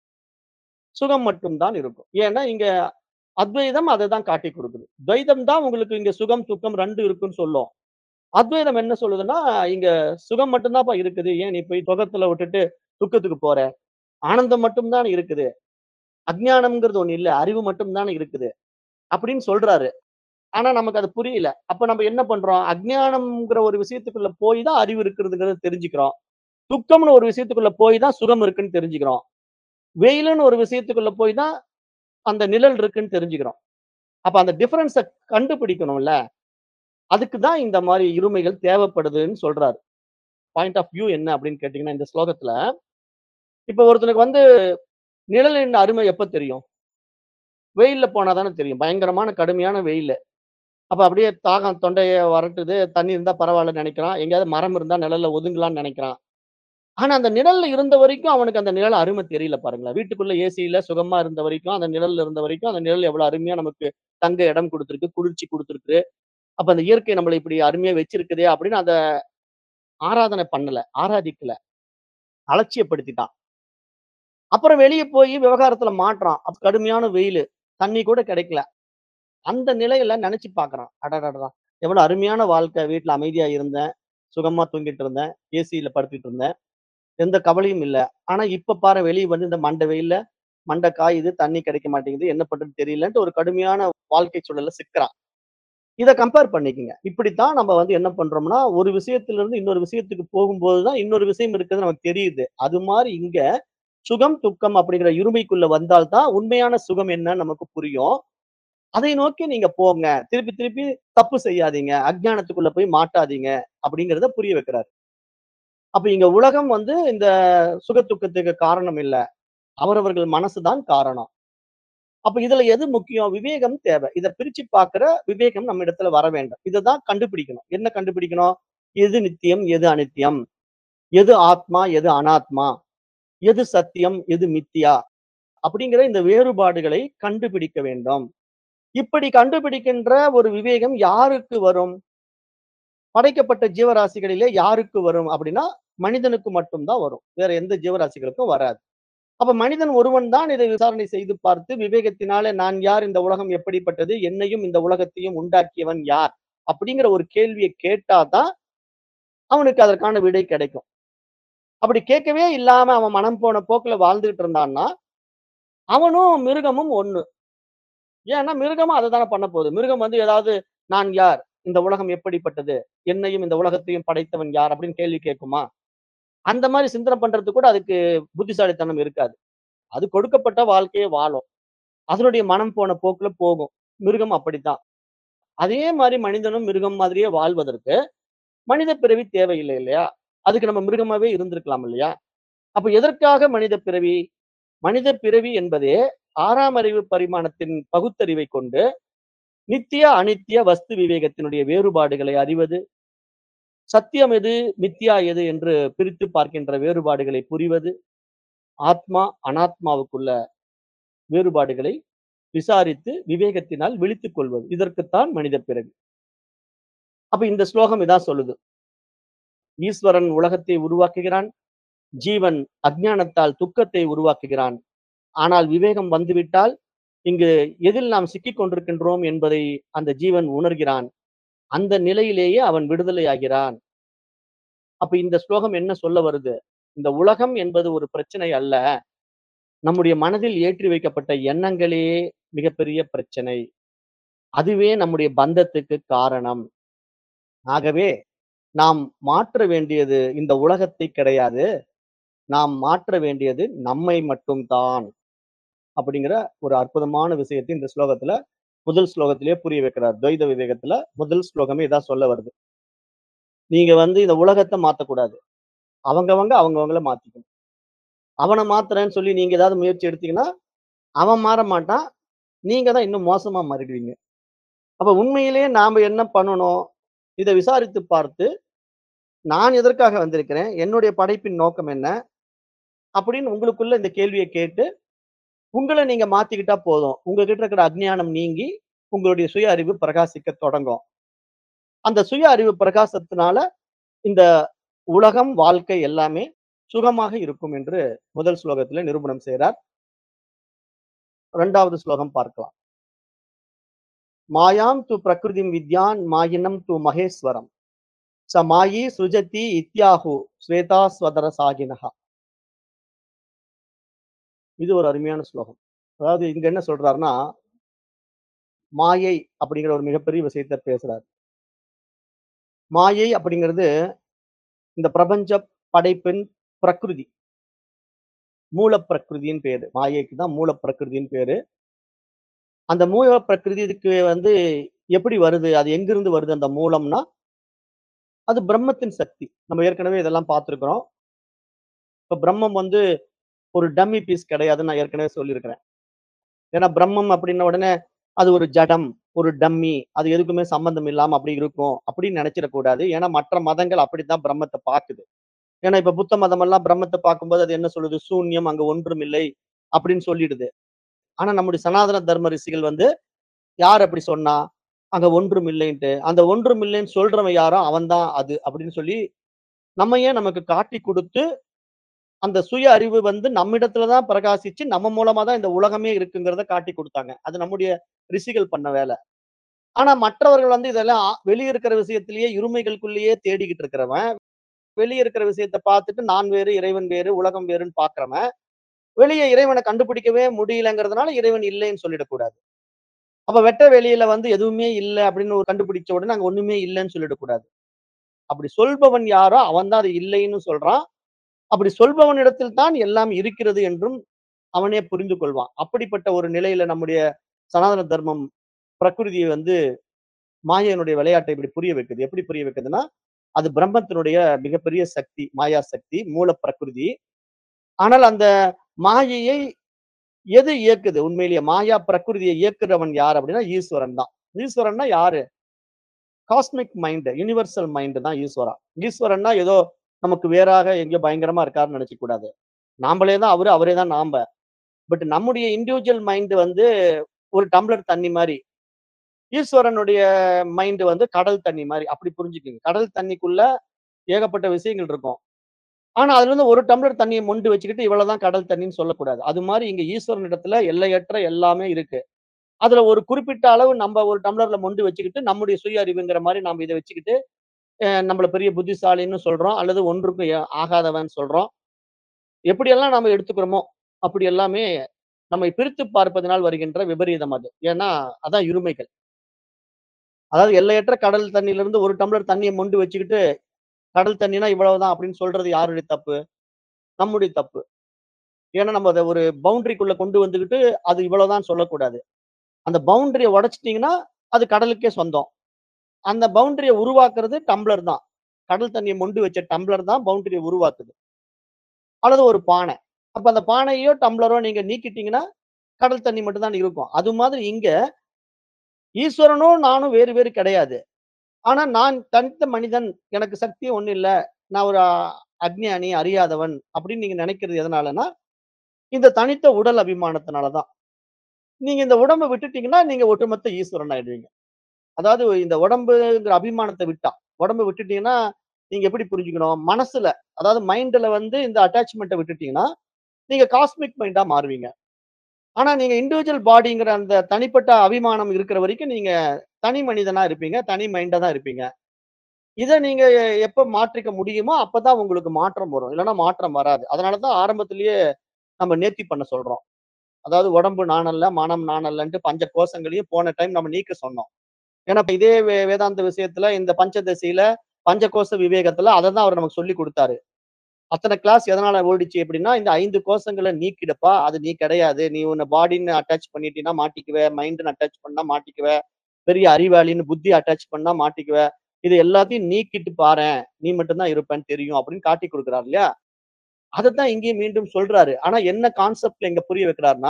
சுகம் மட்டும் தான் இருக்கும். ஏன்னா, இங்க அத்வைதம் அததான் காட்டிக் குடுக்குது. துவைதம் தான் உங்களுக்கு இங்க சுகம், துக்கம் 2 இருக்குன்னு சொல்லும். அத்வைதம் என்ன சொல்லுதுன்னா, இங்க சுகம் மட்டும் தான்ப்பா இருக்குது. ஏன் நீ போய் சொகத்துல விட்டுட்டு துக்கத்துக்கு போற? ஆனந்தம் மட்டும் தான் இருக்குது. அஞ்ஞானம்ங்கிறது ஒண்ணு இல்ல. அறிவு மட்டும் தானே இருக்குது. அப்படின்னு சொல்றாரு. ஆனா நமக்கு அது புரியல. அப்ப நம்ம என்ன பண்றோம்? அஞ்ஞானம்ங்கிற ஒரு விஷயத்துக்குள்ள போய் தான் அறிவு இருக்கிறதுங்கிறத தெரிஞ்சுக்கிறோம். துக்கம்னு ஒரு விஷயத்துக்குள்ள போய் தான் சுகம் இருக்குன்னு தெரிஞ்சுக்கிறோம். வெயிலுன்னு ஒரு விஷயத்துக்குள்ள போய் தான் அந்த நிழல் இருக்குன்னு தெரிஞ்சுக்கிறோம். அப்ப அந்த டிஃபரன்ஸ கண்டுபிடிக்கணும்ல. அதுக்கு தான் இந்த மாரி இருமைகள் தேவைப்படுதுன்னு சொல்றாரு. பாயிண்ட் ஆஃப் வியூ என்ன அப்படின்னு கேட்டீங்கன்னா, இந்த ஸ்லோகத்துல, இப்ப ஒருத்தனுக்கு வந்து நிழலின் அருமை எப்ப தெரியும்? வெயில்ல போனா தானே தெரியும். பயங்கரமான கடுமையான வெயிலு. அப்ப அப்படியே தாகம் தொண்டைய வறட்டுது. தண்ணி இருந்தா பரவாயில்லன்னு நெனைக்கிறான். எங்கேயாவது மரம் இருந்தா நிழல்ல ஒதுங்கலாம்ன்னு நெனைக்கிறான். ஆனா அந்த நிழல்ல இருந்த வரைக்கும் அவனுக்கு அந்த நிழல் அருமை தெரியல பாருங்களேன். வீட்டுக்குள்ள ஏசியில சுகமா இருந்த வரைக்கும், அந்த நிழல்ல இருந்த வரைக்கும், அந்த நிழல் எவ்வளவு அருமையா நமக்கு தங்க இடம் குடுத்திருக்கு, குளிர்ச்சி குடுத்திருக்கு. அப்ப அந்த இயற்கை நம்மள இப்படி அருமையா வச்சிருக்குதே அப்படின்னு அத ஆராதனை பண்ணல, ஆராதிக்கல. அலட்சியப்படுத்திட்டான். அப்புறம் வெளிய போய் விவகாரத்துல மாட்றான். அப்ப கடுமையான வெயிலு. தண்ணி கூட கிடைக்கல. அந்த நிலையில நெனச்சு பார்க்குறான். அடடடா! எவ்வளவு அருமையான வாழ்க்கை. வீட்ல அமைதியா இருந்தேன். சுகமா தூங்கிட்டு இருந்தேன். ஏசில படுத்துட்டு இருந்தேன். எந்த கவலையும் இல்ல. ஆனா இப்ப பாரேன் வெளிய வந்து இந்த மண்ட வெயில்ல மண்ட காயுது. தண்ணி கிடைக்க மாட்டேங்குது. என்ன பண்றதுன்னு தெரியலன்ட்டு ஒரு கடுமையான வாழ்க்கை சூழல்ல சிக்குறான். இத கம்பேர் பண்ணிக்கங்க. இப்படித்தான் நம்ம வந்து என்ன பண்றோம்னா, ஒரு விஷயத்திலிருந்து இன்னொரு விஷயத்துக்கு போகும்போது தான் இன்னொரு விஷயம் இருக்குதுன்னு நமக்கு தெரியுது. அது மாரி இங்க சுகம், துக்கம் அப்படிங்கிற இருமைக்குள்ள வந்தால் தான் உண்மையான சுகம் என்னன்னு நமக்கு புரியும். அதை நோக்கி நீங்க போங்க. திருப்பி திருப்பி தப்பு செய்யாதீங்க. அஞ்ஞானத்துக்குள்ள போய் மாட்டாதீங்க. அப்படிங்கிறத புரிய வைக்கிறாரு. அப்ப இங்க உலகம் வந்து இந்த சுக துக்கத்துக்கு காரணம் இல்ல. அவரவர்கள் மனசு தான் காரணம். அப்ப இதுல எது முக்கியம்? விவேகம் தேவை. இத பிரிச்சு பார்க்கிற விவேகம் நம்ம இடத்துல வர வேண்டும். இததான் கண்டுபிடிக்கணும். என்ன கண்டுபிடிக்கணும்? எது நித்தியம்? எது அநித்தியம்? எது ஆத்மா? எது அனாத்மா? எது சத்தியம்? எது மித்தியா? அப்படிங்கிற இந்த வேறுபாடுகளை கண்டுபிடிக்க வேண்டும். இப்படி கண்டுபிடிக்கின்ற ஒரு விவேகம் யாருக்கு வரும்? படைக்கப்பட்ட ஜீவராசிகளிலே யாருக்கு வரும் அப்படின்னா, மனிதனுக்கு மட்டும் தான் வரும். வேற எந்த ஜீவராசிகளுக்கும் வராது. அப்ப மனிதன் ஒருவன் தான் இதை விசாரணை செய்து பார்த்து, விவேகத்தினாலே நான் யார்? இந்த உலகம் எப்படிப்பட்டது? என்னையும் இந்த உலகத்தையும் உண்டாக்கியவன் யார்? அப்படிங்கிற ஒரு கேள்விய கேட்டா தான், அவனுக்கு அதற்கான விடை கிடைக்கும். அப்படி கேட்கவே இல்லாம அவன் மனம் போன போக்குல வாழ்ந்துகிட்டு இருந்தான்னா, அவனும் மிருகமும் ஒண்ணு. ஏன்னா மிருகமும் அததானே பண்ண போகுது. மிருகம் வந்து ஏதாவது நான் யார்? இந்த உலகம் எப்படிப்பட்டது? என்னையும் இந்த உலகத்தையும் படைத்தவன் யார்? அப்படின்னு கேள்வி கேட்குமா? அந்த மாரி சிந்தனை பண்றதுக்கு கூட அதுக்கு புத்திசாலித்தனம் இருக்காது. அது கொடுக்கப்பட்ட வாழ்க்கைய வாழும். அதனுடைய மனம் போன போக்குல போகும். மிருகம் அப்படித்தான். அதே மாரி மனிதனும் மிருகம் மாதிரியே வாழ்வதற்கு மனித பிறவி தேவையில்லை இல்லையா? அதுக்கு நம்ம மிருகமாவே இருந்திருக்கலாம் இல்லையா? அப்ப எதற்காக மனித பிறவி? மனித பிறவி என்பதே 6ஆம் அறிவு பரிமாணத்தின் பகுத்தறிவைக் கொண்டு நித்திய, அநித்திய வஸ்து விவேகத்தினுடைய வேறுபாடுகளை அறிவது, சத்தியம் எது, மித்யா எது என்று பிரித்து பார்க்கின்ற வேறுபாடுகளை புரிவது, ஆத்மா, அனாத்மாவுக்குள்ள வேறுபாடுகளை விசாரித்து விவேகத்தினால் விழித்துக் கொள்வது. இதற்குத்தான் மனித பிறவி. அப்ப இந்த ஸ்லோகம் இதான் சொல்லுது. ஈஸ்வரன் உலகத்தை உருவாக்குகிறான். ஜீவன் அஞ்ஞானத்தால் துக்கத்தை உருவாக்குகிறான். ஆனால் விவேகம் வந்துவிட்டால், இங்கு எதில் நாம் சிக்கிக் கொண்டிருக்கின்றோம் என்பதை அந்த ஜீவன் உணர்கிறான். அந்த நிலையிலேயே அவன் விடுதலையாகிறான். அப்ப இந்த ஸ்லோகம் என்ன சொல்ல வருது? இந்த உலகம் என்பது ஒரு பிரச்சனை அல்ல. நம்முடைய மனதில் ஏற்றி வைக்கப்பட்ட எண்ணங்களே மிகப்பெரிய பிரச்சனை. அதுவே நம்முடைய பந்தத்துக்கு காரணம். ஆகவே நாம் மாற்ற வேண்டியது இந்த உலகத்தை கிடையாது. நாம் மாற்ற வேண்டியது நம்மை மட்டும் தான். அப்படிங்கிற ஒரு அற்புதமான விஷயத்தை இந்த ஸ்லோகத்துல முதல் ஸ்லோகத்திலேயே புரிய வைக்கிறார். துவைத விவேகத்துல முதல் ஸ்லோகமே இதான் சொல்ல வருது. நீங்க இந்த உலகத்த மாத்தக்கூடாது. அவங்கவங்கள மாத்திக்கணும். அவன மாத்துறேன்னு சொல்லி நீங்க ஏதாவது முயற்சி எடுத்தீங்கன்னா, அவன் மாற மாட்டான். நீங்க தான் இன்னும் மோசமா மாறிடுவீங்க. அப்ப உண்மையிலேயே நாம என்ன பண்ணணும்? இத விசாரித்து பார்த்து, நான் எதற்காக வந்திருக்கிறேன்? என்னுடைய படைப்பின் நோக்கம் என்ன? அப்படின்னு உங்களுக்குள்ள இந்த கேள்விய கேட்டு, உங்கள நீங்க மாத்திக்கிட்டா போதும். உங்ககிட்ட இருக்கிற அஞ்ஞானம் நீங்கி, உங்களுடைய சுய அறிவு பிரகாசிக்கத் தொடங்கும். அந்த சுய அறிவு பிரகாசத்தினால, இந்த உலகம், வாழ்க்கை எல்லாமே சுகமாக இருக்கும் என்று முதல் ஸ்லோகத்திலே நிரூபணம் செய்றார். 2வது ஸ்லோகம் பார்க்கலாம். மாயாம் து பிரகிருதிம் வித்யான் மாயினம் து மகேஸ்வரம். ச மாயி சுஜதி இத்யாஹு ஸ்வேதாஸ்வதர சாகினஹ. இது ஒரு அருமையான ஸ்லோகம். அதாவது இங்க என்ன சொல்றாருன்னா, மாயை அப்படிங்கிற ஒரு மிகப்பெரிய விஷயத்த பேசுறார். மாயை அப்படிங்கிறது இந்த பிரபஞ்ச படைப்பின் பிரகிருதி. மூல பிரகிருதின்னு பேரு. மாயைக்கு தான் மூல பிரகிருதின்னு பேரு. அந்த மூல பிரகிருதிக்கு எப்படி வருது? அது எங்கிருந்து வருது அந்த மூலம்னா, அது பிரம்மத்தின் சக்தி. நம்ம ஏற்கனவே இதெல்லாம் பார்த்திருக்கிறோம். இப்ப பிரம்மம் ஒரு டம்மி பீஸ் கிடையாதுன்னு நான் ஏற்கனவே சொல்லியிருக்கிறேன். ஏன்னா பிரம்மம் அப்படின்ன உடனே, அது ஒரு ஜடம், ஒரு டம்மி. அது எதுக்குமே சம்பந்தம் இல்லாம அப்படி இருக்கும். அப்படின்னு நெனைச்சிடக்கூடாது. ஏன்னா மற்ற மதங்கள் அப்படித்தான் பிரம்மத்த பாக்குது. ஏன்னா இப்ப புத்த மதமெல்லாம் பிரம்மத்த பார்க்கும்போது அது என்ன சொல்லுது? சூன்யம், அங்க ஒன்றும் இல்லை அப்படின்னு சொல்லிடுது. ஆனா நம்முடைய சனாதன தர்ம ரிஷிகள் யார் அப்படி சொன்னா? அங்க ஒன்றும் இல்லைன்ட்டு. அந்த ஒன்றும் இல்லைன்னு சொல்றவன் யாரோ அவன் தான் அது அப்படின்னு சொல்லி, நம்மையே நமக்கு காட்டிக் குடுத்து, அந்த சுய அறிவு நம்மிடத்துல தான் பிரகாசிச்சு, நம்ம மூலமா தான் இந்த உலகமே இருக்குங்கிறத காட்டிக் குடுத்தாங்க. அது நம்முடைய ரிஷிகள் பண்ண வேல. ஆனா மற்றவர்கள் இதெல்லாம் வெளிய இருக்கிற விஷயத்திலேயே இருமைகளுக்குள்ளேயே தேடிக்கிட்டு இருக்கிறவன், வெளிய இருக்கிற விஷயத்த பார்த்துட்டு நான் வேறு, இறைவன் வேறு, உலகம் வேறுன்னு பார்க்கிறவன், வெளிய இறைவன கண்டுபிடிக்கவே முடியலங்கிறதுனால இறைவன் இல்லைன்னு சொல்லிடக்கூடாது. அப்ப வெட்ட வெளியில எதுவுமே இல்ல அப்படின்னு ஒரு கண்டுபிடிச்ச உடனே அங்க ஒண்ணுமே இல்லன்னு சொல்லிடக்கூடாது. அப்படி சொல்பவன் யாரோ அவன் தான் அது இல்லைன்னு சொல்றான். அப்படி சொல்பவனிடத்தில் தான் எல்லாம் இருக்கிறது என்றும் அவனே புரிந்து கொள்வான். அப்படிப்பட்ட ஒரு நிலையில நம்முடைய சனாதன தர்மம் பிரகிருதியை மாயையினுடைய விளையாட்டை இப்படி புரிய வைக்குது. எப்படி புரிய வைக்குதுன்னா, அது பிரம்மத்தினுடைய மிகப்பெரிய சக்தி, மாயா சக்தி, மூல பிரகிருதி. ஆனால் அந்த மாயையை எது இயக்குது? உண்மையிலேயே மாயா பிரகிருதியை இயக்குறவன் யார் அப்படின்னா ஈஸ்வரன் தான். ஈஸ்வரன்னா யாரு? காஸ்மிக் மைண்ட், யுனிவர்சல் மைண்ட் தான் ஈஸ்வரா. ஈஸ்வரன்னா ஏதோ நமக்கு வேறாக எங்கேயோ பயங்கரமா இருக்காருன்னு நினைச்சுக்க கூடாது. நாமளே தான் அவரு, அவரே தான் நாம. பட் நம்முடைய இண்டிவிஜுவல் மைண்ட் ஒரு டம்ளர் தண்ணி மாரி. ஈஸ்வரனுடைய மைண்ட் கடல் தண்ணி மாரி. அப்படி புரிஞ்சுக்கங்க. கடல் தண்ணிக்குள்ள ஏகப்பட்ட விஷயங்கள் இருக்கும். ஆனா அதுலருந்து ஒரு டம்ளர் தண்ணிய மொண்டு வச்சுக்கிட்டு இவ்வளவுதான் கடல் தண்ணீன்னு சொல்லக்கூடாது. அது மாரி இங்க ஈஸ்வரனிடத்துல எல்லையற்ற எல்லாமே இருக்கு. அதுல ஒரு குறிப்பிட்ட அளவு நம்ப ஒரு டம்ளர்ல மொண்டு வச்சுக்கிட்டு, நம்முடைய சுய அறிவுங்கிற மாரி நாம இத வச்சுக்கிட்டு, நம்மள பெரிய புத்திசாலின்னு சொல்றோம். அல்லது ஒன்றுக்கும் ஆகாதவன் சொல்றோம். எப்படியெல்லாம் நாம எடுத்துக்கிறோமோ, அப்படி எல்லாமே நம்மை பிரித்து பார்ப்பதனால் வருகின்ற விபரீதம் அது. ஏன்னா, அதான் இருமைகள். அதாவது எல்லையற்ற கடல் தண்ணீலருந்து ஒரு டம்ளர் தண்ணிய மொண்டு வச்சுக்கிட்டு, கடல் தண்ணீனா இவ்வளவுதான் அப்படின்னு சொல்றது யாருடைய தப்பு? நம்முடைய தப்பு. ஏன்னா நம்ம அத ஒரு பவுண்டரிக்குள்ள கொண்டு வந்துகிட்டு, அது இவ்வளவுதான் சொல்லக்கூடாது. அந்த பவுண்டரிய உடைச்சுட்டீங்கன்னா, அது கடலுக்கே சொந்தம். அந்த பவுண்டரிய உருவாக்குறது டம்ளர் தான். கடல் தண்ணிய மொண்டு வச்ச டம்ளர் தான் பவுண்டரிய உருவாக்குது. அல்லது ஒரு பானை. அப்ப அந்த பானையோ, டம்ளரோ நீங்க நீக்கிட்டீங்கன்னா, கடல் தண்ணி மட்டும் தான் இருக்கும். அது மாதிரி இங்க ஈஸ்வரனும் நானும் வேறு வேறு கிடையாது. ஆனா நான் தனித்த மனிதன். எனக்கு சக்தி ஒண்ணும் இல்ல. நான் ஒரு அஞ்ஞானி, அறியாதவன் அப்படின்னு நீங்க நினைக்கிறது எதனாலன்னா, இந்த தனித்த உடல் அபிமானத்தினால தான். நீங்க இந்த உடம்ப விட்டுட்டீங்கன்னா, நீங்க ஒட்டுமொத்த ஈஸ்வரன் ஆயிடுவீங்க. அதாவது இந்த உடம்புங்கிற அபிமானத்த விட்டா. உடம்ப விட்டுட்டீங்கன்னா, நீங்க எப்படி புரிஞ்சுக்கணும்? மனசுல, அதாவது மைண்ட்ல வந்து இந்த அட்டாச்மென்ட்ட விட்டுட்டீங்கன்னா, நீங்க காஸ்மிக் மைண்டா மாறுவீங்க. ஆனா நீங்க இண்டிவிஜுவல் பாடிங்கிற அந்த தனிப்பட்ட அபிமானம் இருக்கிற வரைக்கும் நீங்க தனி மனிதனா இருப்பீங்க. தனி மைண்டா தான் இருப்பீங்க. இத நீங்க எப்ப மாற்றிக்க முடியுமோ, அப்பதான் உங்களுக்கு மாற்றம் வரும். இல்லன்னா மாற்றம் வராது. அதனால தான் ஆரம்பத்திலேயே நம்ம நேர்த்தி பண்ண சொல்றோம். அதாவது உடம்பு நான் அல்ல, மனம் நான் அல்லன்ட்டு பஞ்ச கோசங்களையும் போன டைம் நம்ம நீக்க சொன்னோம். ஏன்னா, இப்ப இதே வேதாந்த விஷயத்துல இந்த பஞ்சதசியில, பஞ்சகோச விவேகத்துல அததான் அவர் நமக்கு சொல்லிக் குடுத்தாரு. அத்தன கிளாஸ் எதனால ஓடிச்சு அப்டின்னா, இந்த 5 கோசங்கள நீக்கிடுப்பா. அது நீ கிடையாது. நீ உன்ன பாடின்னு அட்டாச் பண்ணிட்டீன்னா மாட்டிக்குவ. மைண்ட்ன்னு அட்டாச் பண்ணா மாட்டிக்குவ. பெரிய அறிவாளின்னு புத்தி அட்டாச் பண்ணா மாட்டிக்குவ. இது எல்லாத்தையும் நீக்கிட்டு பாரேன். நீ மட்டும் தான் இருப்பேன்னு தெரியும் அப்படின்னு காட்டிக் குடுக்குறாரு இல்லையா? அதத்தான் இங்கேயும் மீண்டும் சொல்றாரு. ஆனா என்ன கான்செப்ட்ல இங்க புரிய வைக்கிறார்ன்னா,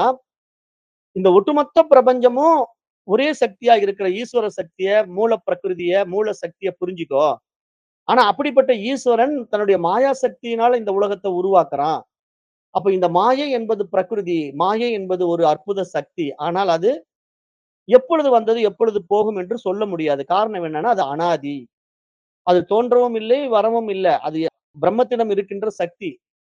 இந்த ஒட்டுமொத்த பிரபஞ்சமும் ஒரே சக்தியா இருக்கிற ஈஸ்வர சக்திய, மூல பிரகிருதிய, மூல சக்திய புரிஞ்சுக்கோ. ஆனா அப்படிப்பட்ட ஈஸ்வரன் தன்னுடைய மாயா சக்தியினால இந்த உலகத்த உருவாக்குறான். அப்ப இந்த மாயை என்பது பிரகிருதி. மாயை என்பது ஒரு அற்புத சக்தி. ஆனால் அது எப்பொழுது வந்தது, எப்பொழுது போகும் என்று சொல்ல முடியாது. காரணம் என்னன்னா, அது அனாதி. அது தோன்றவும் இல்லை, வரவும் இல்ல. அது பிரம்மத்திடம் இருக்கின்ற சக்தி.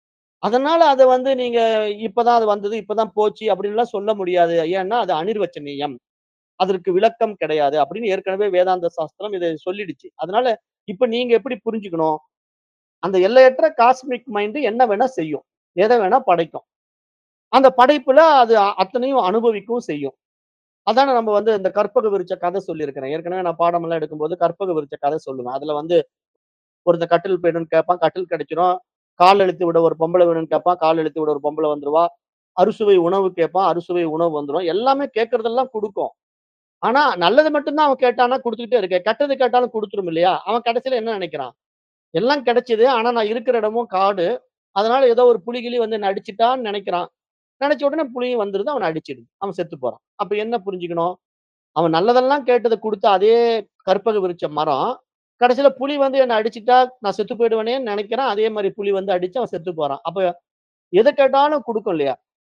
அதனால அத வந்து நீங்க இப்பதான் அது வந்தது, இப்பதான் போச்சு அப்படின்லாம் சொல்ல முடியாது. ஏன்னா, அது அனிர்வச்சனீயம். அதற்கு விளக்கம் கிடையாது. அப்படின்னு ஏற்கனவே வேதாந்த சாஸ்திரம் இத சொல்லிடுச்சு. அதனால இப்ப நீங்க எப்படி புரிஞ்சுக்கணும்? அந்த எல்லையற்ற காஸ்மிக் மைண்ட் என்ன வேணா செய்யும். எத வேணா படைக்கும். அந்த படைப்புல அது அத்தனையும் அனுபவிக்கவும் செய்யும். அதானே நம்ம வந்து இந்த கற்பக விருட்ச கதை சொல்லியிருக்கிறேன். ஏற்கனவே நான் பாடமெல்லாம் எடுக்கும்போது கற்பக விருட்ச கதை சொல்லுவேன். அதுல வந்து ஒருத்தன் கட்டில் வேணும்னு கேட்பான். கட்டில் கிடைச்சிரும். கால் அழுத்தி விட ஒரு பொம்பள வேணும்னு கேட்பான். கால் அழுத்தி விட ஒரு பொம்பள வந்துருவா. அறுசுவை உணவு கேட்பான். அறுசுவை உணவு வந்துரும். எல்லாமே கேட்கிறதெல்லாம் குடுக்கும். ஆனா நல்லது மட்டும் தான் அவன் கேட்டான்னா குடுத்துக்கிட்டே இருக்கு. கெட்டது கேட்டாலும் குடுத்துரும் இல்லையா? அவன் கடைசியில என்ன நெனைக்கிறான்? எல்லாம் கிடைச்சது. ஆனா நான் இருக்கிற இடமும் காடு. அதனால ஏதோ ஒரு புலி கிளி வந்து என்ன அடிச்சுட்டான்னு நெனைக்கிறான். நெனச்ச உடனே புலியும் வந்துருது. அவன அடிச்சிடுது. அவன் செத்து போறான். அப்ப என்ன புரிஞ்சுக்கணும்? அவன் நல்லதெல்லாம் கேட்டத குடுத்த அதே கற்பக விருட்ச மரம், கடைசியில புலி வந்து என்ன அடிச்சுட்டா, நான் செத்து போயிடுவேனேன்னு நெனைக்கிறான். அதே மாரி புலி வந்து அடிச்சு அவன் செத்து போறான். அப்ப எத கேட்டாலும் குடுக்கும் இல்லையா?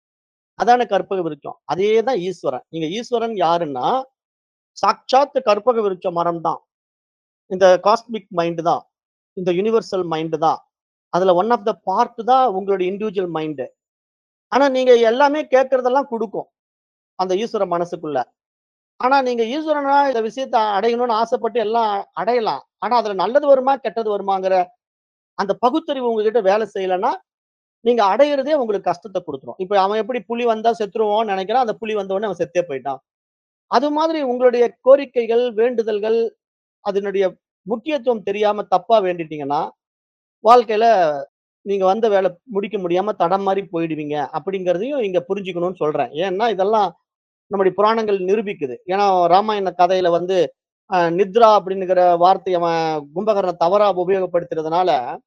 அதானே கற்பக விருட்சம். அதே தான் ஈஸ்வரன். நீங்க ஈஸ்வரன் யாருன்னா, சாட்சாத் கற்பக விருட்ச மரம் தான். இந்த காஸ்மிக் மைண்ட் தான். இந்த யுனிவர்சல் மைண்ட் தான். அதுல ஒன் ஆஃப் த பார்ட் தான் உங்களுடைய இண்டிவிஜுவல் மைண்ட். ஆனா நீங்க எல்லாமே கேட்கிறதெல்லாம் குடுக்கும். அந்த ஈஸ்வர மனசுக்குள்ள. ஆனா நீங்க ஈஸ்வரனா இந்த விஷயத்த அடையணும்னு ஆசைப்பட்டு எல்லாம் அடையலாம். ஆனா அதுல நல்லது வருமா? கெட்டது வருமாங்கிற அந்த பகுத்தறிவு உங்ககிட்ட வேலை செய்யலன்னா, நீங்க அடையறதே உங்களுக்கு கஷ்டத்த குடுத்துரும். இப்ப அவன் எப்படி புலி வந்தா செத்துருவோம்னு நெனைக்கிறான். அந்த புலி வந்த உடனே அவன் செத்தே போயிட்டான். அது மாதிரி உங்களுடைய கோரிக்கைகள், வேண்டுதல்கள், அதனுடைய முக்கியத்துவம் தெரியாம தப்பா வேண்டிட்டீங்கன்னா, வாழ்க்கையில நீங்க வந்த வேலை முடிக்க முடியாம தடம் மாறி போயிடுவீங்க. அப்படிங்கிறதையும் இங்க புரிஞ்சுக்கணும்னு சொல்றேன். ஏன்னா இதெல்லாம் நம்முடைய புராணங்கள் நிரூபிக்குது. ஏன்னா ராமாயண கதையில வந்து நித்ரா அப்படின்னுகிற வார்த்தைய அவன் கும்பகர்ணன் தவறா உபயோகப்படுத்துறதுனால,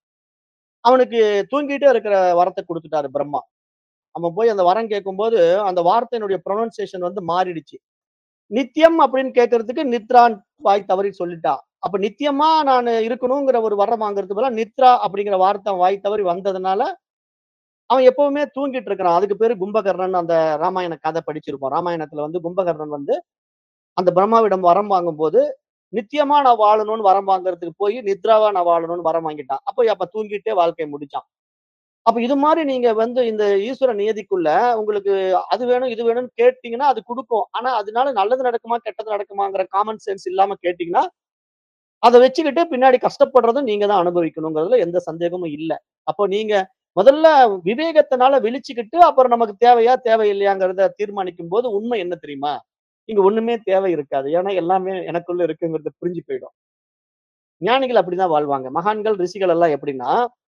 அவனுக்கு தூங்கிட்டே இருக்கிற வரத்த குடுத்துட்டாரு பிரம்மா. அவன் போய் அந்த வரம் கேட்கும்போது, அந்த வார்த்தையினுடைய புரொனன்சியேஷன் வந்து மாறிடுச்சு. நித்யம் அப்படின்னு கேட்கறதுக்கு நித்ரான்னு வாய் தவறி சொல்லிட்டா. அப்ப நித்தியமா நானு இருக்கணுங்கிற ஒரு வரம் வாங்குறதுக்கு பதிலா நித்ரா அப்படிங்கிற வார்த்தை வாய் தவறி வந்ததுனால, அவன் எப்பவுமே தூங்கிட்டு இருக்கிறான். அதுக்கு பேரு கும்பகர்ணன் அந்த ராமாயண கதை படிச்சிருப்போம். ராமாயணத்துல வந்து கும்பகர்ணன் வந்து அந்த பிரம்மாவிடம் வரம் வாங்கும்போது, நித்தியமா நான் வாழணும்னு வரம் வாங்குறதுக்கு போயி, நித்ராவா நான் வாழணும்னு வரம் வாங்கிட்டான். அப்ப தூங்கிட்டே வாழ்க்கைய முடிச்சான். அப்ப இது மாரி நீங்க வந்து இந்த ஈஸ்வர நியதிக்குள்ள உங்களுக்கு அது வேணும், இது வேணும்னு கேட்டீங்கன்னா, அது குடுக்கும். ஆனா அதனால நல்லது நடக்குமா, கெட்டது நடக்குமாங்கிற காமன் சென்ஸ் இல்லாம கேட்டீங்கன்னா, அத வச்சுக்கிட்டு பின்னாடி கஷ்டப்படுறதும் நீங்க தான் அனுபவிக்கணுங்கிறதுல எந்த சந்தேகமும் இல்ல. அப்போ நீங்க முதல்ல விவேகத்தினால விழிச்சுக்கிட்டு, அப்புறம் நமக்கு தேவையா, தேவையில்லையாங்கிறத தீர்மானிக்கும்போது உண்மை என்ன தெரியுமா? இங்க ஒண்ணுமே தேவை இருக்காது. ஏன்னா எல்லாமே எனக்குள்ள இருக்குங்கிறது புரிஞ்சு போயிடும். ஞானிகள் அப்படிதான் வாழ்வாங்க. மகான்கள், ரிஷிகள் எல்லாம் எப்படின்னா,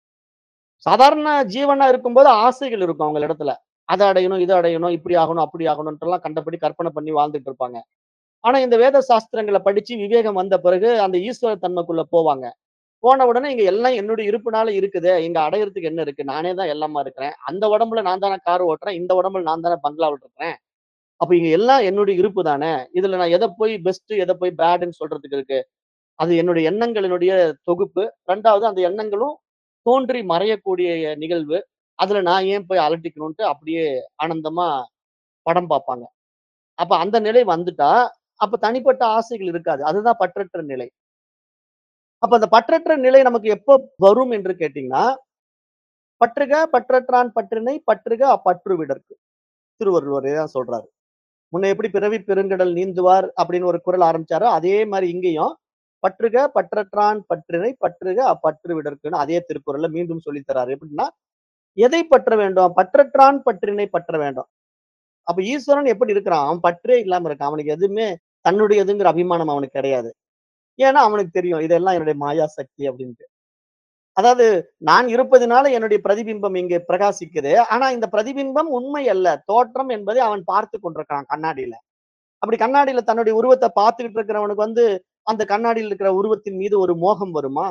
சாதாரண ஜீவனா இருக்கும்போது ஆசைகள் இருக்கும் அவங்க இடத்துல. அத அடையணும், இத அடையணும், இப்படி ஆகணும், அப்படி ஆகணும்ன்ட்டுலாம் கண்டபடி கற்பனை பண்ணி வாழ்ந்துட்டு இருப்பாங்க. ஆனா இந்த வேத சாஸ்திரங்கள படிச்சு விவேகம் வந்த பிறகு அந்த ஈஸ்வர தன்மைக்குள்ள போவாங்க. போன உடனே இங்க எல்லாம் என்னுடைய இருப்புனால இருக்குதே, இங்க அடையறதுக்கு என்ன இருக்கு? நானே தான் எல்லாமா இருக்கிறேன். அந்த உடம்புல நான் தானே கார் ஓட்டுறேன். இந்த உடம்புல நான் தானே பங்களாவுல இருக்கிறேன். அப்ப இங்க எல்லாம் என்னுடைய இருப்பு தானே. இதுல நான் எத போய் பெஸ்ட், எத போய் பேடுன்னு சொல்றதுக்கு இருக்கு. அது என்னுடைய எண்ணங்களினுடைய தொகுப்பு. 2வது அந்த எண்ணங்களும் தோன்றி மறையக்கூடிய நிகழ்வு. அதுல நான் ஏன் போய் அலட்டிக்கணுன்ட்டு அப்படியே ஆனந்தமா படம் பார்ப்பாங்க. அப்ப அந்த நிலை வந்துட்டா, அப்ப தனிப்பட்ட ஆசைகள் இருக்காது. அதுதான் பற்றற்ற நிலை. அப்ப அந்த பற்றற்ற நிலை நமக்கு எப்போ வரும் என்று கேட்டீங்கன்னா, "பற்றுக பற்றற்றான் பற்றினை பற்றுக அப்பற்று விடற்கு." திருவள்ளுவரே தான் சொல்றாரு. முன்ன எப்படி பிறவி பெருங்கடல் நீந்துவார் அப்படின்னு ஒரு குறள் ஆரம்பிச்சாரோ, அதே மாரி இங்கேயும் "பற்றுக பற்றற்றான் பற்றினை பற்றுக அப்பற்று விடற்குன்னு" அதே திருக்குறள்ல மீண்டும் சொல்லித் தராரு. எப்படின்னா, எதை பற்ற வேண்டும்? பற்றற்றான் பற்றினை பற்ற வேண்டும். அப்ப ஈஸ்வரன் எப்படி இருக்கிறான்? அவன் பற்றே இல்லாம இருக்கான். அவனுக்கு எதுவுமே தன்னுடையதுங்கிற அபிமானம் அவனுக்கு கிடையாது. ஏன்னா அவனுக்கு தெரியும். இதெல்லாம் என்னுடைய மாயா சக்தி அப்டின்ட்டு. அதாவது நான் இருப்பதினால என்னுடைய பிரதிபிம்பம் இங்கே பிரகாசிக்குது. ஆனா இந்த பிரதிபிம்பம் உண்மை அல்ல. தோற்றம் என்பதை அவன் பார்த்துக் கொண்டிருக்கிறான் கண்ணாடியில. அப்படி கண்ணாடியில தன்னுடைய உருவத்த பார்த்துக்கிட்டு இருக்கிறவனுக்கு அந்த கண்ணாடியில இருக்கிற உருவத்தின் மீது ஒரு மோகம் வருமா?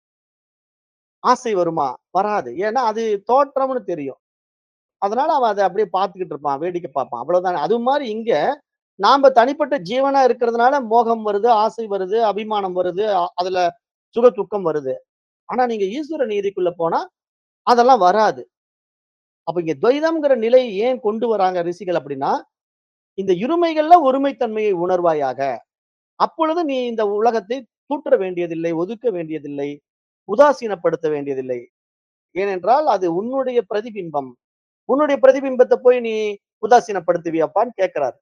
ஆசை வருமா? வராது. ஏன்னா அது தோற்றம்னு தெரியும். அதனால அவன் அத அப்படியே பார்த்துக்கிட்டு இருப்பான். வேடிக்கை பார்ப்பான். அவ்வளவுதான். அது மாரி இங்க நாம தனிப்பட்ட ஜீவனா இருக்கிறதுனால மோகம் வருது, ஆசை வருது, அபிமானம் வருது. அதுல சுக துக்கம் வருது. ஆனா நீங்க ஈஸ்வர நீதிக்குள்ள போனா, அதெல்லாம் வராது. அப்ப இங்க துவைதம்ங்கிற நிலையை ஏன் கொண்டு வராங்க ரிஷிகள் அப்படின்னா, இந்த இருமைகள்ல ஒருமைத்தன்மையை உணர்வாயாக. அப்பொழுது நீ இந்த உலகத்தை தூற்ற வேண்டியதில்லை, ஒதுக்க வேண்டியதில்லை, உதாசீனப்படுத்த வேண்டியதில்லை. ஏனென்றால் அது உன்னுடைய பிரதிபிம்பம். உன்னுடைய பிரதிபிம்பத்த போய் நீ உதாசீனப்படுத்துவியாப்பான்னு கேட்கிறாரு.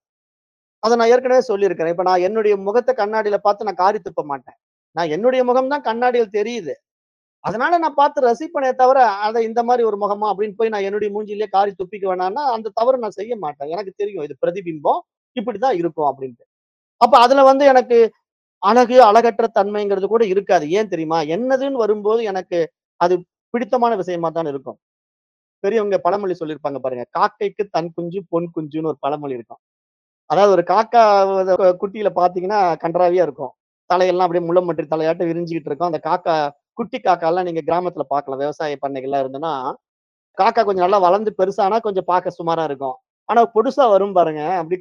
அத நான் ஏற்கனவே சொல்லியிருக்கிறேன். இப்ப நான் என்னுடைய முகத்த கண்ணாடியில பார்த்து நான் காரி துப்ப மாட்டேன். நான் என்னுடைய முகம் தான் கண்ணாடியில் தெரியுது. அதனால நான் பார்த்து ரசிப்பனே தவிர, அட இந்த மாரி ஒரு முகமா அப்படின்னு போய் நான் என்னுடைய மூஞ்சியிலேயே காரி துப்பிக்க வேணான்னா, அந்த தவறு நான் செய்ய மாட்டேன். எனக்கு தெரியும் இது பிரதிபிம்பம். இப்படித்தான் இருக்கும் அப்படின்ட்டு. அப்ப அதுல எனக்கு அழகு, அழகற்ற தன்மைங்கிறது கூட இருக்காது. ஏன் தெரியுமா? என்னதுன்னு வரும்போது எனக்கு அது பிடித்தமான விஷயமா தான் இருக்கும். பெரியவங்க பழமொழி சொல்லியிருப்பாங்க பாருங்க. "காக்கைக்கு தன் குஞ்சு, பொன் குஞ்சுன்னு" ஒரு பழமொழி இருக்கும். அதாவது ஒரு காக்கா குட்டியில பார்த்தீங்கன்னா, கண்றாவியா இருக்கும். தலையெல்லாம் அப்படியே முள்ளம்பன்றி தலையாட்டம் விரிஞ்சுகிட்டு இருக்கும். அந்த காக்கா குட்டி காக்காலாம் நீங்க கிராமத்துல பார்க்கலாம். விவசாய பண்ணைகள்லாம் இருந்ததுன்னா, காக்கா கொஞ்சம் நல்லா வளர்ந்து பெருசானா கொஞ்சம் பார்க்க சுமாரா இருக்கும். ஆனா பொடுசா வரும் பாருங்க. அப்படி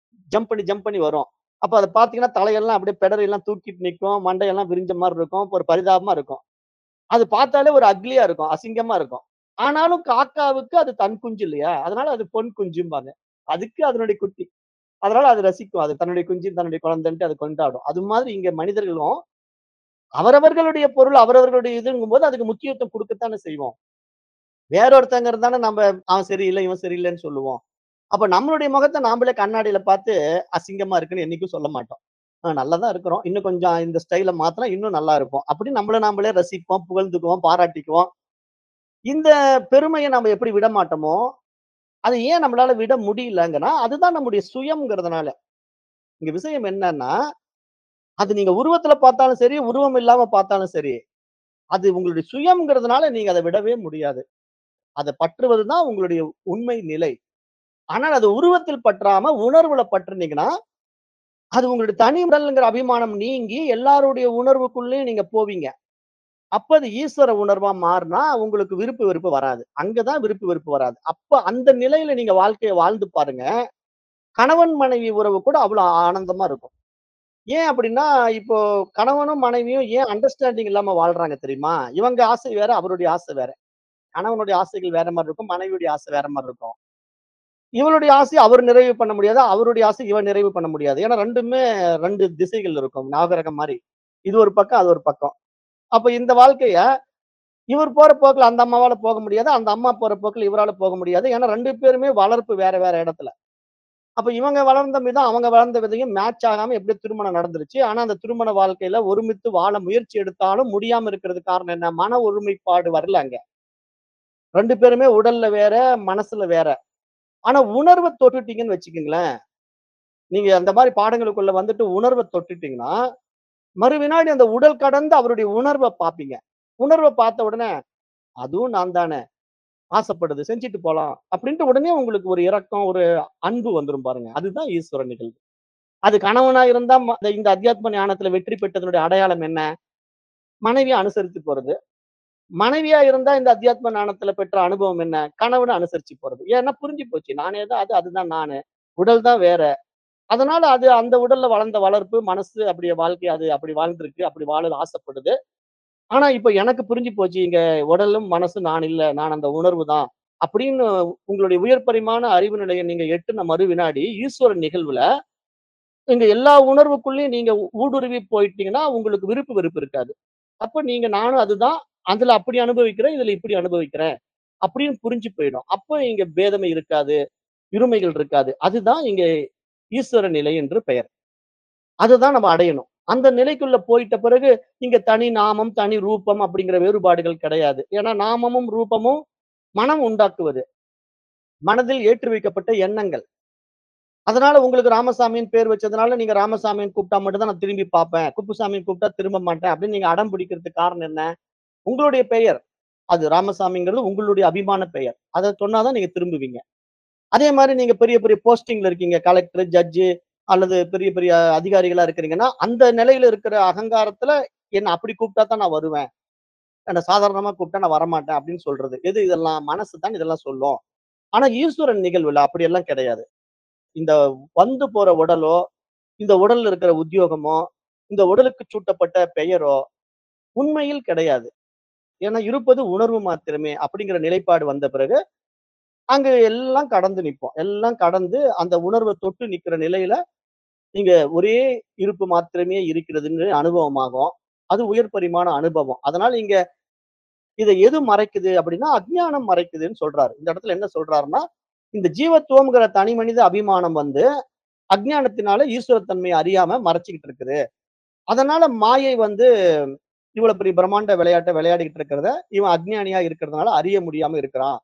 ஜம்ப் பண்ணி வரும். அப்ப அத பார்த்தீங்கன்னா, தலையெல்லாம் அப்படியே பெடரியெல்லாம் தூக்கிட்டு நிக்கும். மண்டையெல்லாம் விரிஞ்ச மாரி இருக்கும். ஒரு பரிதாபமா இருக்கும். அது பார்த்தாலே ஒரு அக்லியா இருக்கும். அசிங்கமா இருக்கும். ஆனாலும் காக்காவுக்கு அது தன் குஞ்சு இல்லையா? அதனால அது பொன் குஞ்சும்பாங்க. அதுக்கு அதனுடைய குட்டி. அதனால அது ரசிக்கும். அது தன்னுடைய குஞ்சு, தன்னுடைய குழந்தைன்ட்டு அது கொண்டாடும். அது மாதிரி இங்க மனிதர்களும் அவரவர்களுடைய பொருள், அவரவர்களுடைய இதுங்கும்போது அதுக்கு முக்கியத்துவம் குடுக்கத்தானே செய்வோம். வேற ஒருத்தங்க இருந்தானே அவன் சரியில்ல, இவன் சரியில்லன்னு சொல்லுவோம். அப்ப நம்மளுடைய முகத்த நாமளே கண்ணாடியில பார்த்து அசிங்கமா இருக்குன்னு என்னைக்கும் சொல்ல மாட்டோம். நல்லா தான் இருக்கிறோம். இன்னும் கொஞ்சம் இந்த ஸ்டைல மாத்துனா இன்னும் நல்லா இருப்போம். அப்படி நம்மள நாமளே ரசிப்போம், புகழ்ந்துக்குவோம், பாராட்டிக்குவோம். இந்த பெருமைய நம்ம எப்படி விட மாட்டோமோ, அத ஏன் நம்மளால விட முடியலங்கன்னா, அதுதான் நம்முடைய சுயம்ங்கிறதுனால. இங்க விஷயம் என்னன்னா, அது நீங்க உருவத்துல பார்த்தாலும் சரி, உருவம் இல்லாம பார்த்தாலும் சரி, அது உங்களுடைய சுயம்ங்கிறதுனால நீங்க அத விடவே முடியாது. அத பற்றுவது தான் உங்களுடைய உண்மை நிலை. ஆனால் அது உருவத்தில் பற்றாம உணர்வுல பற்றுனீங்கன்னா, அது உங்களுடைய தனி உடல்ங்கிற அபிமானம் நீங்கி எல்லாருடைய உணர்வுக்குள்ளயும் நீங்க போவீங்க. அப்ப அது ஈஸ்வர உணர்வா மாறுனா, உங்களுக்கு விருப்பு வெறுப்பு வராது. அங்க தான் விருப்பு வெறுப்பு வராது. அப்ப அந்த நிலையில நீங்க வாழ்க்கைய வாழ்ந்து பாருங்க. கணவன் மனைவி உறவு கூட அவ்வளோ ஆனந்தமா இருக்கும். ஏன் அப்படின்னா, இப்போ கணவனும் மனைவியும் ஏன் அண்டர்ஸ்டாண்டிங் இல்லாம வாழ்றாங்க தெரியுமா? இவங்க ஆசை வேற, அவருடைய ஆசை வேற. கணவனுடைய ஆசைகள் வேற மாரி இருக்கும். மனைவியுடைய ஆசை வேற மாரி இருக்கும். இவளுடைய ஆசைய அவர் நிறைவு பண்ண முடியாது. அவருடைய ஆசை இவ நிறைவு பண்ண முடியாது. ஏன்னா 2மே 2 திசைகள் இருக்கும். நாகரகம் மாரி. இது ஒரு பக்கம், அது ஒரு பக்கம். அப்ப இந்த வாழ்க்கைய இவர் போற போக்குல அந்த அம்மாவால போக முடியாது. அந்த அம்மா போற போக்குல இவரால போக முடியாது. ஏன்னா 2 பேருமே வளர்ப்பு வேற வேற இடத்துல. அப்ப இவங்க வளர்ந்த விதம், அவங்க வளர்ந்த விதையும் மேட்ச் ஆகாம எப்படியோ திருமணம் நடந்துருச்சு. ஆனா அந்த திருமண வாழ்க்கையில ஒருமித்து வாழ முயற்சி எடுத்தாலும் முடியாம இருக்கிறதுக்கு காரணம் என்ன? மன ஒருமைப்பாடு வரல அங்க. 2 பேருமே உடல்ல வேற, மனசுல வேற. ஆனா உணர்வ தொட்டுட்டீங்கன்னு வச்சுக்கங்களேன். நீங்க அந்த மாரி பாடங்களுக்குள்ள வந்துட்டு உணர்வ தொட்டுட்டீங்கன்னா, மறுவினாடி அந்த உடல் கடந்து அவருடைய உணர்வ பார்ப்பீங்க. உணர்வ பார்த்த உடனே, அதுவும் நான் தானே! ஆசைப்படுது. செஞ்சுட்டு போலாம். அப்படின்ட்டு உடனே உங்களுக்கு ஒரு இரக்கம், ஒரு அன்பு வந்துரும் பாருங்க. அதுதான் ஈஸ்வர நிகழ்வு. அது கணவனா இருந்தா இந்த அத்தியாத்ம ஞானத்துல வெற்றி பெற்றதனுடைய அடையாளம் என்ன? மனைவிய அனுசரித்து போறது. மனைவியா இருந்தா இந்த அத்தியாத்ம ஞானத்துல பெற்ற அனுபவம் என்ன? கணவன அனுசரிச்சு போறது. ஏன்னா புரிஞ்சு போச்சு. நானே தான் அது, அதுதான் நானு. உடல் தான் வேற. அதனால அது அந்த உடல்ல வளர்ந்த வளர்ப்பு, மனசு அப்படியே வாழ்க்கை அது அப்படி வாழ்ந்திருக்கு. அப்படி வாழ ஆசைப்படுது. ஆனா இப்ப எனக்கு புரிஞ்சு போச்சு. இங்க உடலும், மனசும் நான் இல்ல. நான் அந்த உணர்வு தான். அப்படின்னு உங்களுடைய உயர் பரிமாண அறிவு நிலைய நீங்க எட்டுன மறு வினாடி, ஈஸ்வரன் நிகழ்வுல இங்க எல்லா உணர்வுக்குள்ளயும் நீங்க ஊடுருவி போயிட்டீங்கன்னா, உங்களுக்கு விருப்பு, வெறுப்பு இருக்காது. அப்ப நீங்க நானும் அதுதான். அதுல அப்படி அனுபவிக்கிறேன். இதுல இப்படி அனுபவிக்கிறேன். அப்படின்னு புரிஞ்சு போயிடும். அப்ப இங்க பேதமை இருக்காது. இருமைகள் இருக்காது. அதுதான் இங்க ஈஸ்வர நிலை என்று பெயர். அதுதான் நம்ம அடையணும். அந்த நிலைக்குள்ள போயிட்ட பிறகு, இங்க தனி நாமம், தனி ரூபம் அப்படிங்கிற வேறுபாடுகள் கிடையாது. ஏன்னா நாமமும், ரூபமும் மனம் உண்டாக்குவது. மனதில் ஏற்றி வைக்கப்பட்ட எண்ணங்கள். அதனால உங்களுக்கு ராமசாமின்னு பேர் வச்சதுனால, நீங்க ராமசாமின்னு கூப்பிட்டா மட்டும் தான் நான் திரும்பி பார்ப்பேன். குப்புசாமின்னு கூப்பிட்டா திரும்ப மாட்டேன் அப்படின்னு நீங்க அடம் பிடிக்கிறதுக்கு காரணம் என்ன? உங்களுடைய பெயர். அது ராமசாமிங்கிறது உங்களுடைய அபிமான பெயர். அத சொன்னா தான் நீங்க திரும்புவீங்க. அதே மாரி நீங்க பெரிய பெரிய போஸ்டிங்ல இருக்கீங்க. கலெக்டர், ஜட்ஜு அல்லது பெரிய பெரிய அதிகாரிகளா இருக்கிறீங்கன்னா, அந்த நிலையில இருக்கிற அகங்காரத்துல என்ன அப்படி கூப்பிட்டா தான் நான் வருவேன். என்ன சாதாரணமா கூப்பிட்டா நான் வரமாட்டேன் அப்படின்னு சொல்றது. எது இதெல்லாம்? மனசு தான் இதெல்லாம் சொல்லும். ஆனா ஈஸ்வரன் நிகழ்வுல அப்படியெல்லாம் கிடையாது. இந்த வந்து போற உடலோ, இந்த உடல்ல இருக்கிற உத்தியோகமோ, இந்த உடலுக்கு சூட்டப்பட்ட பெயரோ உண்மையில் கிடையாது. ஏன்னா இருப்பது உணர்வு மாத்திரமே அப்படிங்கிற நிலைப்பாடு வந்த பிறகு, அங்க எல்லாம் கடந்து நிப்போம். எல்லாம் கடந்து அந்த உணர்வ தொட்டு நிக்கிற நிலையில நீங்க ஒரே இருப்பு மாத்திரமே இருக்கிறதுன்னு அனுபவமாகும். அது உயர் பரிமாண அனுபவம். அதனால இங்க இத எது மறைக்குது அப்படின்னா, அஞ்ஞானம் மறைக்குதுன்னு சொல்றாரு. இந்த இடத்துல என்ன சொல்றாருன்னா, இந்த ஜீவத்துவம்ங்கிற தனி மனித அபிமானம் வந்து அஞ்ஞானத்தினால ஈஸ்வரத்தன்மைய அறியாம மறைச்சுக்கிட்டு இருக்குது. அதனால மாயை வந்து இவ்வளவு பெரிய பிரம்மாண்ட விளையாட்ட விளையாடிக்கிட்டு இருக்கிறத, இவன் அஞ்ஞானியா இருக்கிறதுனால அறிய முடியாம இருக்கிறான்.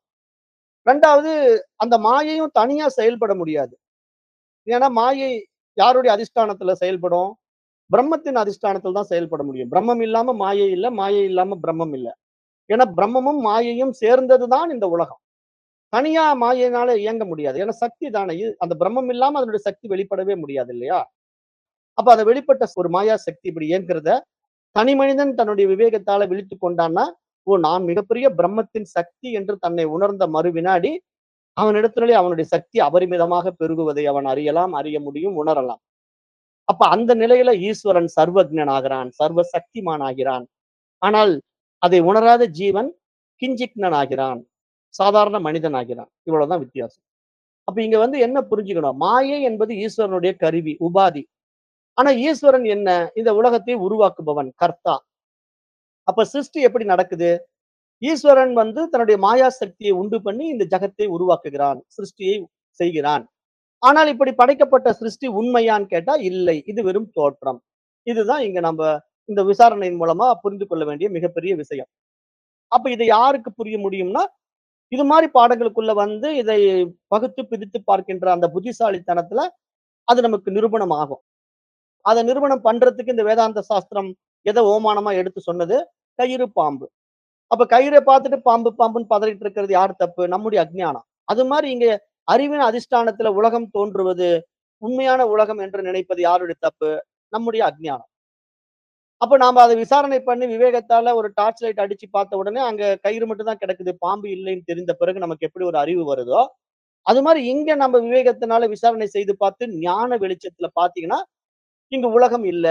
2வது அந்த மாயையும் தனியா செயல்பட முடியாது. ஏன்னா மாயை யாருடைய அதிஷ்டானத்துல செயல்படும்? பிரம்மத்தின் அதிஷ்டானத்தில் தான் செயல்பட முடியும். பிரம்மம் இல்லாம மாயை இல்ல. மாயை இல்லாம பிரம்மம் இல்ல. ஏன்னா பிரம்மமும் மாயையும் சேர்ந்தது தான் இந்த உலகம். தனியா மாயையினால இயங்க முடியாது. ஏன்னா சக்தி தானே. அந்த பிரம்மம் இல்லாம அதனுடைய சக்தி வெளிப்படவே முடியாது இல்லையா? அப்ப அந்த வெளிப்பட்ட ஒரு மாயா சக்தி இப்படி இயங்குறத, தனி மனிதன் தன்னுடைய விவேகத்தால விழித்துக் கொண்டான்னா, ஓ! நான் மிகப்பெரிய பிரம்மத்தின் சக்தி என்று தன்னை உணர்ந்த மறு வினாடி, அவனிடத்திலே அவனுடைய சக்தி அபரிமிதமாக பெருகுவதை அவன் அறியலாம், அறிய முடியும், உணரலாம். அப்ப அந்த நிலையில ஈஸ்வரன் சர்வக்ஞன் ஆகிறான், சர்வ சக்திமான் ஆகிறான். ஆனால் அதை உணராத ஜீவன் கிஞ்சிக்னன் ஆகிறான். சாதாரண மனிதன் ஆகிறான். இவ்வளவுதான் வித்தியாசம். அப்ப இங்க வந்து என்ன புரிஞ்சுக்கணும்? மாயை என்பது ஈஸ்வரனுடைய கருவி, உபாதி. ஆனா ஈஸ்வரன் என்ன? இந்த உலகத்தை உருவாக்குபவன், கர்த்தா. அப்ப சிருஷ்டி எப்படி நடக்குது? ஈஸ்வரன் வந்து தன்னுடைய மாயா சக்தியை உண்டு பண்ணி இந்த ஜகத்தை உருவாக்குகிறான். சிருஷ்டியை செய்கிறான். ஆனால் இப்படி படைக்கப்பட்ட சிருஷ்டி உண்மையான்னு கேட்டா இல்லை. இது வெறும் தோற்றம். இதுதான் இங்க நம்ப இந்த விசாரணையின் மூலமா புரிந்து கொள்ள வேண்டிய மிகப்பெரிய விஷயம். அப்ப இதை யாருக்கு புரிய முடியும்னா, இது மாரி பாடங்களுக்குள்ள வந்து இதை பகுத்து பிரித்து பார்க்கின்ற அந்த புத்திசாலித்தனத்துல அது நமக்கு நிரூபணம் ஆகும். அத நிரூபணம் பண்றதுக்கு இந்த வேதாந்த சாஸ்திரம் எத ஓமானமா எடுத்து சொன்னது? கயிறு, பாம்பு. அப்ப கயிற பார்த்துட்டு பாம்பு பாம்புன்னு பதறிட்டு இருக்கிறது யார் தப்பு? நம்முடைய அஞ்ஞானம். அது மாரி இங்க அறிவின் அதிஷ்டானத்துல உலகம் தோன்றுவது, உண்மையான உலகம் என்று நினைப்பது யாருடைய தப்பு? நம்முடைய அஞ்ஞானம். அப்ப நாம அத விசாரணை பண்ணி விவேகத்தால ஒரு டார்ச் லைட் அடிச்சு பார்த்த உடனே அங்க கயிறு மட்டும் தான் கிடக்குது. பாம்பு இல்லைன்னு தெரிந்த பிறகு நமக்கு எப்படி ஒரு அறிவு வருதோ, அது மாரி இங்க நம்ம விவேகத்தினால விசாரணை செய்து பார்த்து ஞான வெளிச்சத்துல பார்த்தீங்கன்னா, இங்க உலகம் இல்ல.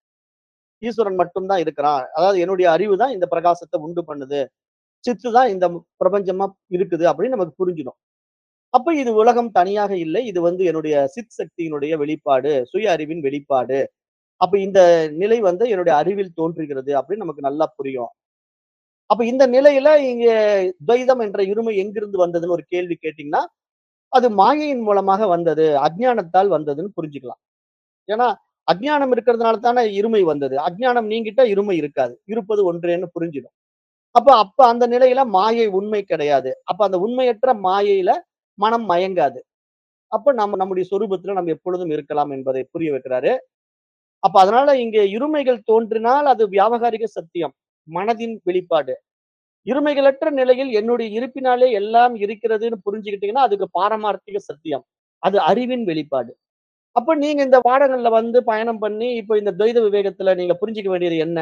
ஈஸ்வரன் மட்டும் தான் இருக்கிறான். அதாவது என்னுடைய அறிவு தான் இந்த பிரகாசத்த உண்டு பண்ணுது. சித்து தான் இந்த பிரபஞ்சமா இருக்குது அப்படின்னு நமக்கு புரிஞ்சிடும். அப்ப இது உலகம் தனியாக இல்லை. இது வந்து என்னுடைய சித் சக்தியினுடைய வெளிப்பாடு, சுய அறிவின் வெளிப்பாடு. அப்ப இந்த நிலை வந்து என்னுடைய அறிவில் தோன்றுகிறது அப்படின்னு நமக்கு நல்லா புரியும். அப்ப இந்த நிலையில இங்க துவைதம் என்ற இருமை எங்கிருந்து வந்ததுன்னு ஒரு கேள்வி கேட்டீங்கன்னா, அது மாயையின் மூலமாக வந்தது. அஞ்ஞானத்தால் வந்ததுன்னு புரிஞ்சுக்கலாம். ஏன்னா, அஞ்ஞானம் இருக்கிறதுனால தானே இருமை வந்தது. அஞ்ஞானம் நீங்கிட்டா இருமை இருக்காது. இருப்பது ஒன்றேன்னு புரிஞ்சிடும். அப்ப அந்த நிலையில மாயை உண்மை கிடையாது. அப்ப அந்த உண்மையற்ற மாயையில மனம் மயங்காது. அப்ப நம்ம நம்முடைய சொரூபத்துல நம்ம எப்பொழுதும் இருக்கலாம் என்பதை புரிய வைக்கிறாரு. அப்ப அதனால இங்க இருமைகள் தோன்றினால் அது வியாவகாரிக சத்தியம். மனதின் வெளிப்பாடு. இருமைகளற்ற நிலையில் என்னுடைய இருப்பினாலே எல்லாம் இருக்கிறதுன்னு புரிஞ்சுக்கிட்டீங்கன்னா, அதுக்கு பாரமார்த்திக சத்தியம். அது அறிவின் வெளிப்பாடு. அப்ப நீங்க இந்த பாடங்கள்ல வந்து பயணம் பண்ணி, இப்ப இந்த துவைத விவேகத்துல நீங்க புரிஞ்சுக்க வேண்டியது என்ன?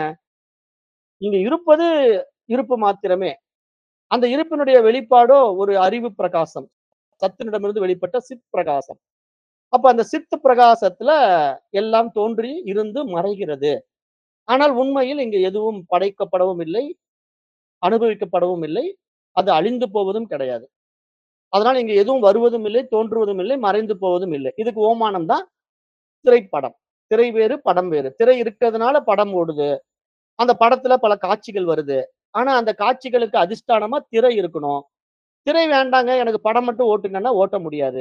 இங்க இருப்பது இருப்பு மாத்திரமே. அந்த இருப்பினுடைய வெளிப்பாடோ ஒரு அறிவு பிரகாசம். சத்தினிடமிருந்து வெளிப்பட்ட சித் பிரகாசம். அப்ப அந்த சித்து பிரகாசத்துல எல்லாம் தோன்றி இருந்து மறைகிறது. ஆனால் உண்மையில் இங்கு எதுவும் படைக்கப்படவும் இல்லை, அனுபவிக்கப்படவும் இல்லை. அது அழிந்து போவதும் கிடையாது. அதனால இங்க எதுவும் வருவதும் இல்லை, தோன்றுவதும் இல்லை, மறைந்து போவதும் இல்லை. இதுக்கு ஓமானம் தான் திரைப்படம். திரை வேறு, படம் வேறு. திரை இருக்கிறதுனால படம் ஓடுது. அந்த படத்துல பல காட்சிகள் வருது. ஆனா அந்த காட்சிகளுக்கு அதிஷ்டானமா திரை இருக்கணும். திரை வேண்டாங்க, எனக்கு படம் மட்டும் ஓட்டுங்கன்னா ஓட்ட முடியாது.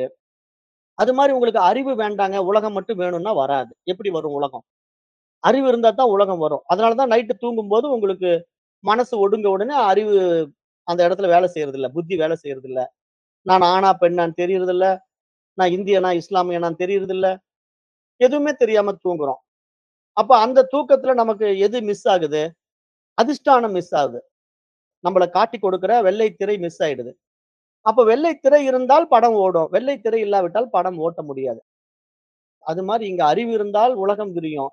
அது மாரி உங்களுக்கு அறிவு வேண்டாங்க, உலகம் மட்டும் வேணும்னா வராது. எப்படி வரும் உலகம்? அறிவு இருந்தா தான் உலகம் வரும். அதனால தான் நைட்டு தூங்கும்போது உங்களுக்கு மனசு ஒடுங்க உடனே அறிவு அந்த இடத்துல வேலை செய்றதில்ல. புத்தி வேலை செய்றதில்ல. நான் ஆணா, பெண்ணான்னு தெரியறதில்ல. நான் இந்தியனா, இஸ்லாமியனான்னு தெரியறதில்ல. எதுவுமே தெரியாம தூங்குறோம். அப்ப அந்த தூக்கத்துல நமக்கு எது மிஸ் ஆகுது? அதிஷ்டானம் மிஸ் ஆகுது. நம்மள காட்டிக் கொடுக்கிற வெள்ளை திரை மிஸ் ஆயிடுது. அப்ப வெள்ளை திரை இருந்தால் படம் ஓடும். வெள்ளை திரை இல்லாவிட்டால் படம் ஓட்ட முடியாது. அது மாரி இங்க அறிவு இருந்தால் உலகம் விரியும்.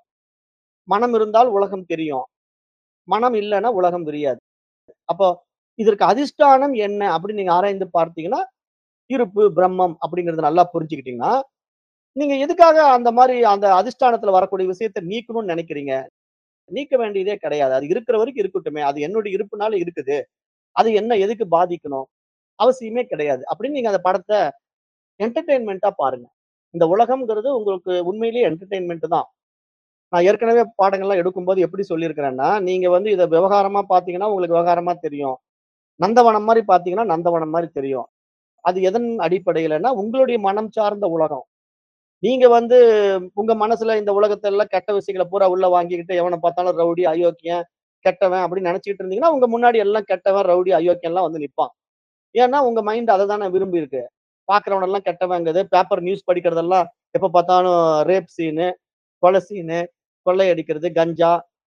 மனம் இருந்தால் உலகம் தெரியும். மனம் இல்லன்னா உலகம் விரியாது. அப்போ இதற்கு அதிஷ்டானம் என்ன அப்படின்னு நீங்க ஆராய்ந்து பார்த்தீங்கன்னா, இருப்பு, பிரம்மம் அப்படிங்கிறத நல்லா புரிஞ்சுக்கிட்டீங்கன்னா, நீங்க எதுக்காக அந்த மாரி அந்த அதிஷ்டானத்துல வரக்கூடிய விஷயத்த நீக்கணும்னு நெனைக்கிறீங்க? நீக்க வேண்டியதே கிடையாது. அது இருக்கிற வரைக்கும் இருக்கட்டுமே. அது என்னுடைய இருப்புனால இருக்குது. அது என்ன எதுக்கு பாதிக்கணும்? அவசியமே கிடையாது. அப்படின்னு நீங்க அந்த படத்த என்டர்டெயின்மென்ட்டா பாருங்க. இந்த உலகம்ங்கிறது உங்களுக்கு உண்மையிலேயே என்டர்டெயின்மென்ட் தான். நான் ஏற்கனவே பாடங்கள்லாம் எடுக்கும்போது எப்படி சொல்லியிருக்கிறேன்னா, நீங்க வந்து இத விவகாரமா பார்த்தீங்கன்னா, உங்களுக்கு விவகாரமா தெரியும். நந்தவனம் மாரி பார்த்தீங்கன்னா, நந்தவனம் மாரி தெரியும். அது எதன் அடிப்படையிலன்னா, உங்களுடைய மனம் சார்ந்த உலகம். நீங்க வந்து உங்க மனசுல இந்த உலகத்துல எல்லாம் கெட்ட விஷயங்கள பூரா உள்ள வாங்கிக்கிட்டு, எவன பார்த்தாலும் ரவுடி, அயோக்கியன், கெட்டவன் அப்படின்னு நெனச்சுக்கிட்டு இருந்தீங்கன்னா, உங்க முன்னாடி எல்லாம் கெட்டவன், ரவுடி, அயோக்கியன்லாம் வந்து நிப்பான். ஏன்னா, உங்க மைண்ட் அத தானே விரும்பி இருக்கு. பார்க்கிறவனெல்லாம் கெட்டவங்குது. பேப்பர் நியூஸ் படிக்கிறதெல்லாம் எப்ப பார்த்தாலும் ரேப் சீனு, கொலை சீனு, கொள்ளையடிக்கிறது, கஞ்சா,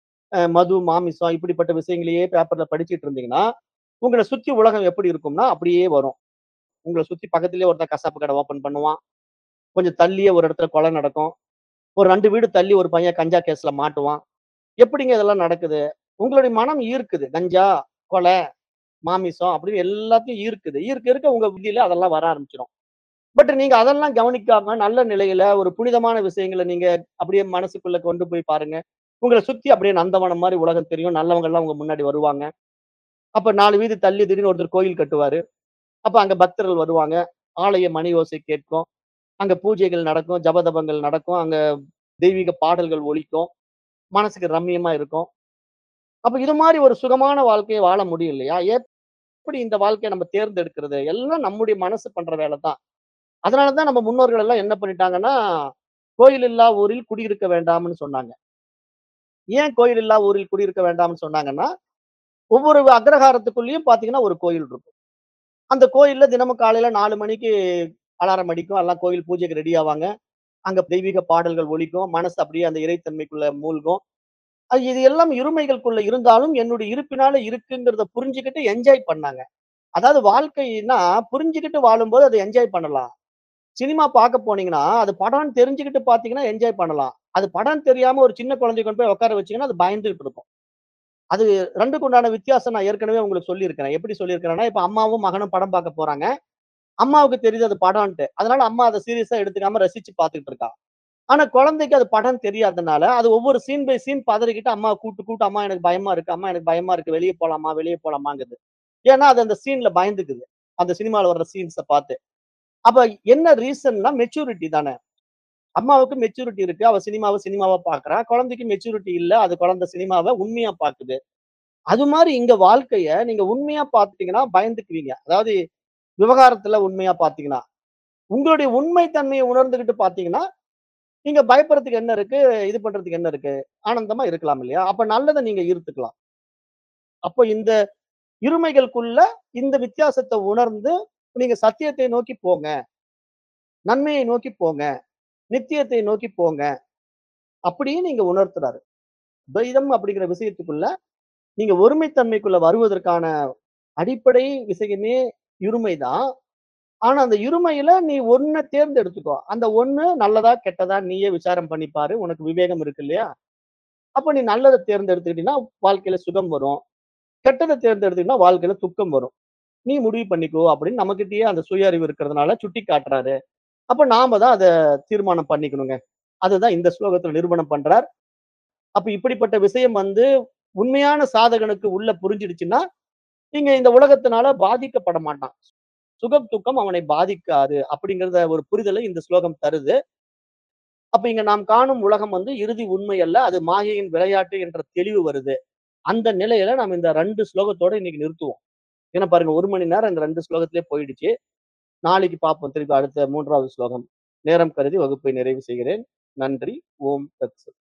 மது, மாமிசம் இப்படிப்பட்ட விஷயங்களையே பேப்பர்ல படிச்சுட்டு இருந்தீங்கன்னா, உங்கள சுத்தி உலகம் எப்படி இருக்கும்னா, அப்படியே வரும். உங்கள சுத்தி பக்கத்திலேயே ஒருத்தன் கசாப்பு கடை ஓப்பன் பண்ணுவான். கொஞ்சம் தள்ளியே ஒரு இடத்துல கொலை நடக்கும். ஒரு 2 வீடு தள்ளி ஒரு பையன் கஞ்சா கேஸ்ல மாட்டுவான். எப்படிங்க இதெல்லாம் நடக்குது? உங்களுடைய மனம் ஈர்க்குது. கஞ்சா, கொலை, மாமிசம் அப்படின்னு எல்லாத்தையும் ஈர்க்குது. ஈர்க்க ஈர்க்க உங்க புத்தியில அதெல்லாம் வர ஆரம்பிச்சுரும். பட் நீங்க அதெல்லாம் கவனிக்காம நல்ல நிலையில ஒரு புனிதமான விஷயங்கள நீங்க அப்படியே மனசுக்குள்ள கொண்டு போய் பாருங்க. உங்கள சுத்தி அப்படியே நந்தவனம் மாரி உலகம் தெரியும். நல்லவங்கலாம் உங்க முன்னாடி வருவாங்க. அப்ப 4 வீதி தள்ளி திடீர்னு ஒருத்தர் கோயில் கட்டுவாரு. அப்ப அங்க பக்தர்கள் வருவாங்க. ஆலய மணி ஓசை கேட்கும். அங்க பூஜைகள் நடக்கும். ஜபதபங்கள் நடக்கும். அங்க தெய்வீக பாடல்கள் ஒலிக்கும். மனசுக்கு ரம்மியமா இருக்கும். அப்ப இது மாரி ஒரு சுகமான வாழ்க்கைய வாழ முடியும் இல்லையா? எப்படி இந்த வாழ்க்கைய நம்ம தேர்ந்தெடுக்கிறது? எல்லாம் நம்முடைய மனசு பண்ற வேல தான். அதனால தான் நம்ம முன்னோர்கள் எல்லாம் என்ன பண்ணிட்டாங்கன்னா, கோயில் இல்லா ஊரில் குடியிருக்க வேண்டாம்ன்னு சொன்னாங்க. ஏன் கோயில் இல்லா ஊரில் குடியிருக்க வேண்டாம்ன்னு சொன்னாங்கன்னா, ஒவ்வொரு அக்ரஹாரத்துக்குள்ளேயும் பார்த்தீங்கன்னா ஒரு கோயில் இருக்கும். அந்த கோயில்ல தினமும் காலையில 4 மணிக்கு அலாரம் அடிக்கும். எல்லாம் கோயில் பூஜைக்கு ரெடி ஆவாங்க. அங்க தெய்வீக பாடல்கள் ஒலிக்கும். மனசு அப்படியே அந்த இறைத்தன்மைக்குள்ள மூழ்கும். இது எல்லாம் இருமைகளுக்குள்ள இருந்தாலும் என்னுடைய இருப்பினால இருக்குங்கிறத புரிஞ்சுகிட்டு என்ஜாய் பண்ணாங்க. அதாவது வாழ்க்கைன்னா புரிஞ்சுகிட்டு வாழும்போது அத என்ஜாய் பண்ணலாம். சினிமா பார்க்க போனீங்கன்னா, அது படம்ன்னு தெரிஞ்சுகிட்டு பார்த்தீங்கன்னா என்ஜாய் பண்ணலாம். அது படம்ன்னு தெரியாம ஒரு சின்ன குழந்தைய கொண்டு போய் உட்கார வச்சீங்கன்னா, அது பயந்துகிட்டு இருக்கும். அது 2க்கும் உண்டான வித்தியாசம் நான் ஏற்கனவே உங்களுக்கு சொல்லியிருக்கிறேன். எப்படி சொல்லியிருக்கிறேன்னா, இப்ப அம்மாவும் மகனும் படம் பார்க்க போறாங்க. அம்மாவுக்கு தெரியுது அது படம்ன்ட்டு. அதனால அம்மா அத சீரியஸா எடுத்துக்காம ரசிச்சு பார்த்துட்டு இருக்கா. ஆனா குழந்தைக்கு அது படம் தெரியாதனால, அது ஒவ்வொரு சீன் பை சீன் பதறிக்கிட்டு அம்மாவ கூப்பிட்டு, கூப்பிட்டு "அம்மா எனக்கு பயமா இருக்கு. அம்மா எனக்கு பயமா இருக்கு. வெளிய போலாமா? வெளிய போலாமாங்குது." ஏன்னா, அது அந்த சீன்ல பயந்துக்குது. அந்த சினிமால வர்ற சீன்ஸ பார்த்து. அப்ப என்ன ரீசன்னா மெச்சூரிட்டி தானே. அம்மாவுக்கு மெச்சூரிட்டி இருக்கு. அவ சினிமாவ சினிமாவா பார்க்கிறா. குழந்தைக்கு மெச்சூரிட்டி இல்ல. அது குழந்தை சினிமாவ உண்மையா பார்க்குது. அது மாரி இங்க வாழ்க்கைய நீங்க உண்மையா பார்த்துட்டீங்கன்னா பயந்துக்குவீங்க. அதாவது விவகாரத்துல உண்மையா பார்த்தீங்கன்னா. உங்களுடைய உண்மை தன்மைய உணர்ந்துகிட்டு பார்த்தீங்கன்னா, நீங்க பயப்படுறதுக்கு என்ன இருக்கு? இது பண்றதுக்கு என்ன இருக்கு? ஆனந்தமா இருக்கலாம் இல்லையா? அப்ப நல்லத நீங்க ஈர்த்துக்கலாம். அப்போ இந்த இருமைகளுக்குள்ள இந்த வித்தியாசத்த உணர்ந்து, நீங்க சத்தியத்தை நோக்கி போங்க. நன்மையை நோக்கி போங்க. நித்தியத்தை நோக்கி போங்க. அப்படின்னு நீங்க உணர்த்துறாரு. துவைதம் அப்படிங்கிற விஷயத்துக்குள்ள நீங்க ஒருமைத்தன்மைக்குள்ள வருவதற்கான அடிப்படை விஷயமே இருமை தான். ஆனா, அந்த இருமையில நீ ஒண்ண தேர்ந்தெடுத்துக்கோ. அந்த ஒண்ணு நல்லதா, கெட்டதா நீயே விசாரம் பண்ணி பாரு. உனக்கு விவேகம் இருக்கு இல்லையா? அப்ப நீ நல்லத தேர்ந்தெடுத்துக்கிட்டீன்னா, வாழ்க்கையில சுகம் வரும். கெட்டத தேர்ந்தெடுத்தீங்கன்னா, வாழ்க்கையில துக்கம் வரும். நீ முடிவு பண்ணிக்கோ அப்படின்னு நம்மகிட்டயே அந்த சுய அறிவு இருக்கிறதுனால சுட்டி காட்டுறாரு. அப்ப நாம தான் அத தீர்மானம் பண்ணிக்கணுங்க. அதுதான் இந்த ஸ்லோகத்துல நிரூபணம் பண்றார். அப்ப இப்படிப்பட்ட விஷயம் வந்து உண்மையான சாதகனுக்கு உள்ள புரிஞ்சிடுச்சுன்னா, நீங்க இந்த உலகத்தினால பாதிக்கப்பட மாட்டான். சுகம், துக்கம் அவனை பாதிக்காது. அப்படிங்கிறத ஒரு புரிதலை இந்த ஸ்லோகம் தருது. அப்ப இங்க நாம் காணும் உலகம் வந்து இறுதி உண்மை அல்ல. அது மாயையின் விளையாட்டு என்ற தெளிவு வருது. அந்த நிலையில நம்ம இந்த 2 ஸ்லோகத்தோட இன்னைக்கு நிறுத்துவோம். ஏன்னா பாருங்க 1 மணி நேரம் இந்த 2 ஸ்லோகத்திலேயே போயிடுச்சு. நாளைக்கு பார்ப்போம் திருப்பி அடுத்த 3வது ஸ்லோகம். நேரம் கருதி வகுப்பை நிறைவு செய்கிறேன். நன்றி. ஓம் தத் சத்.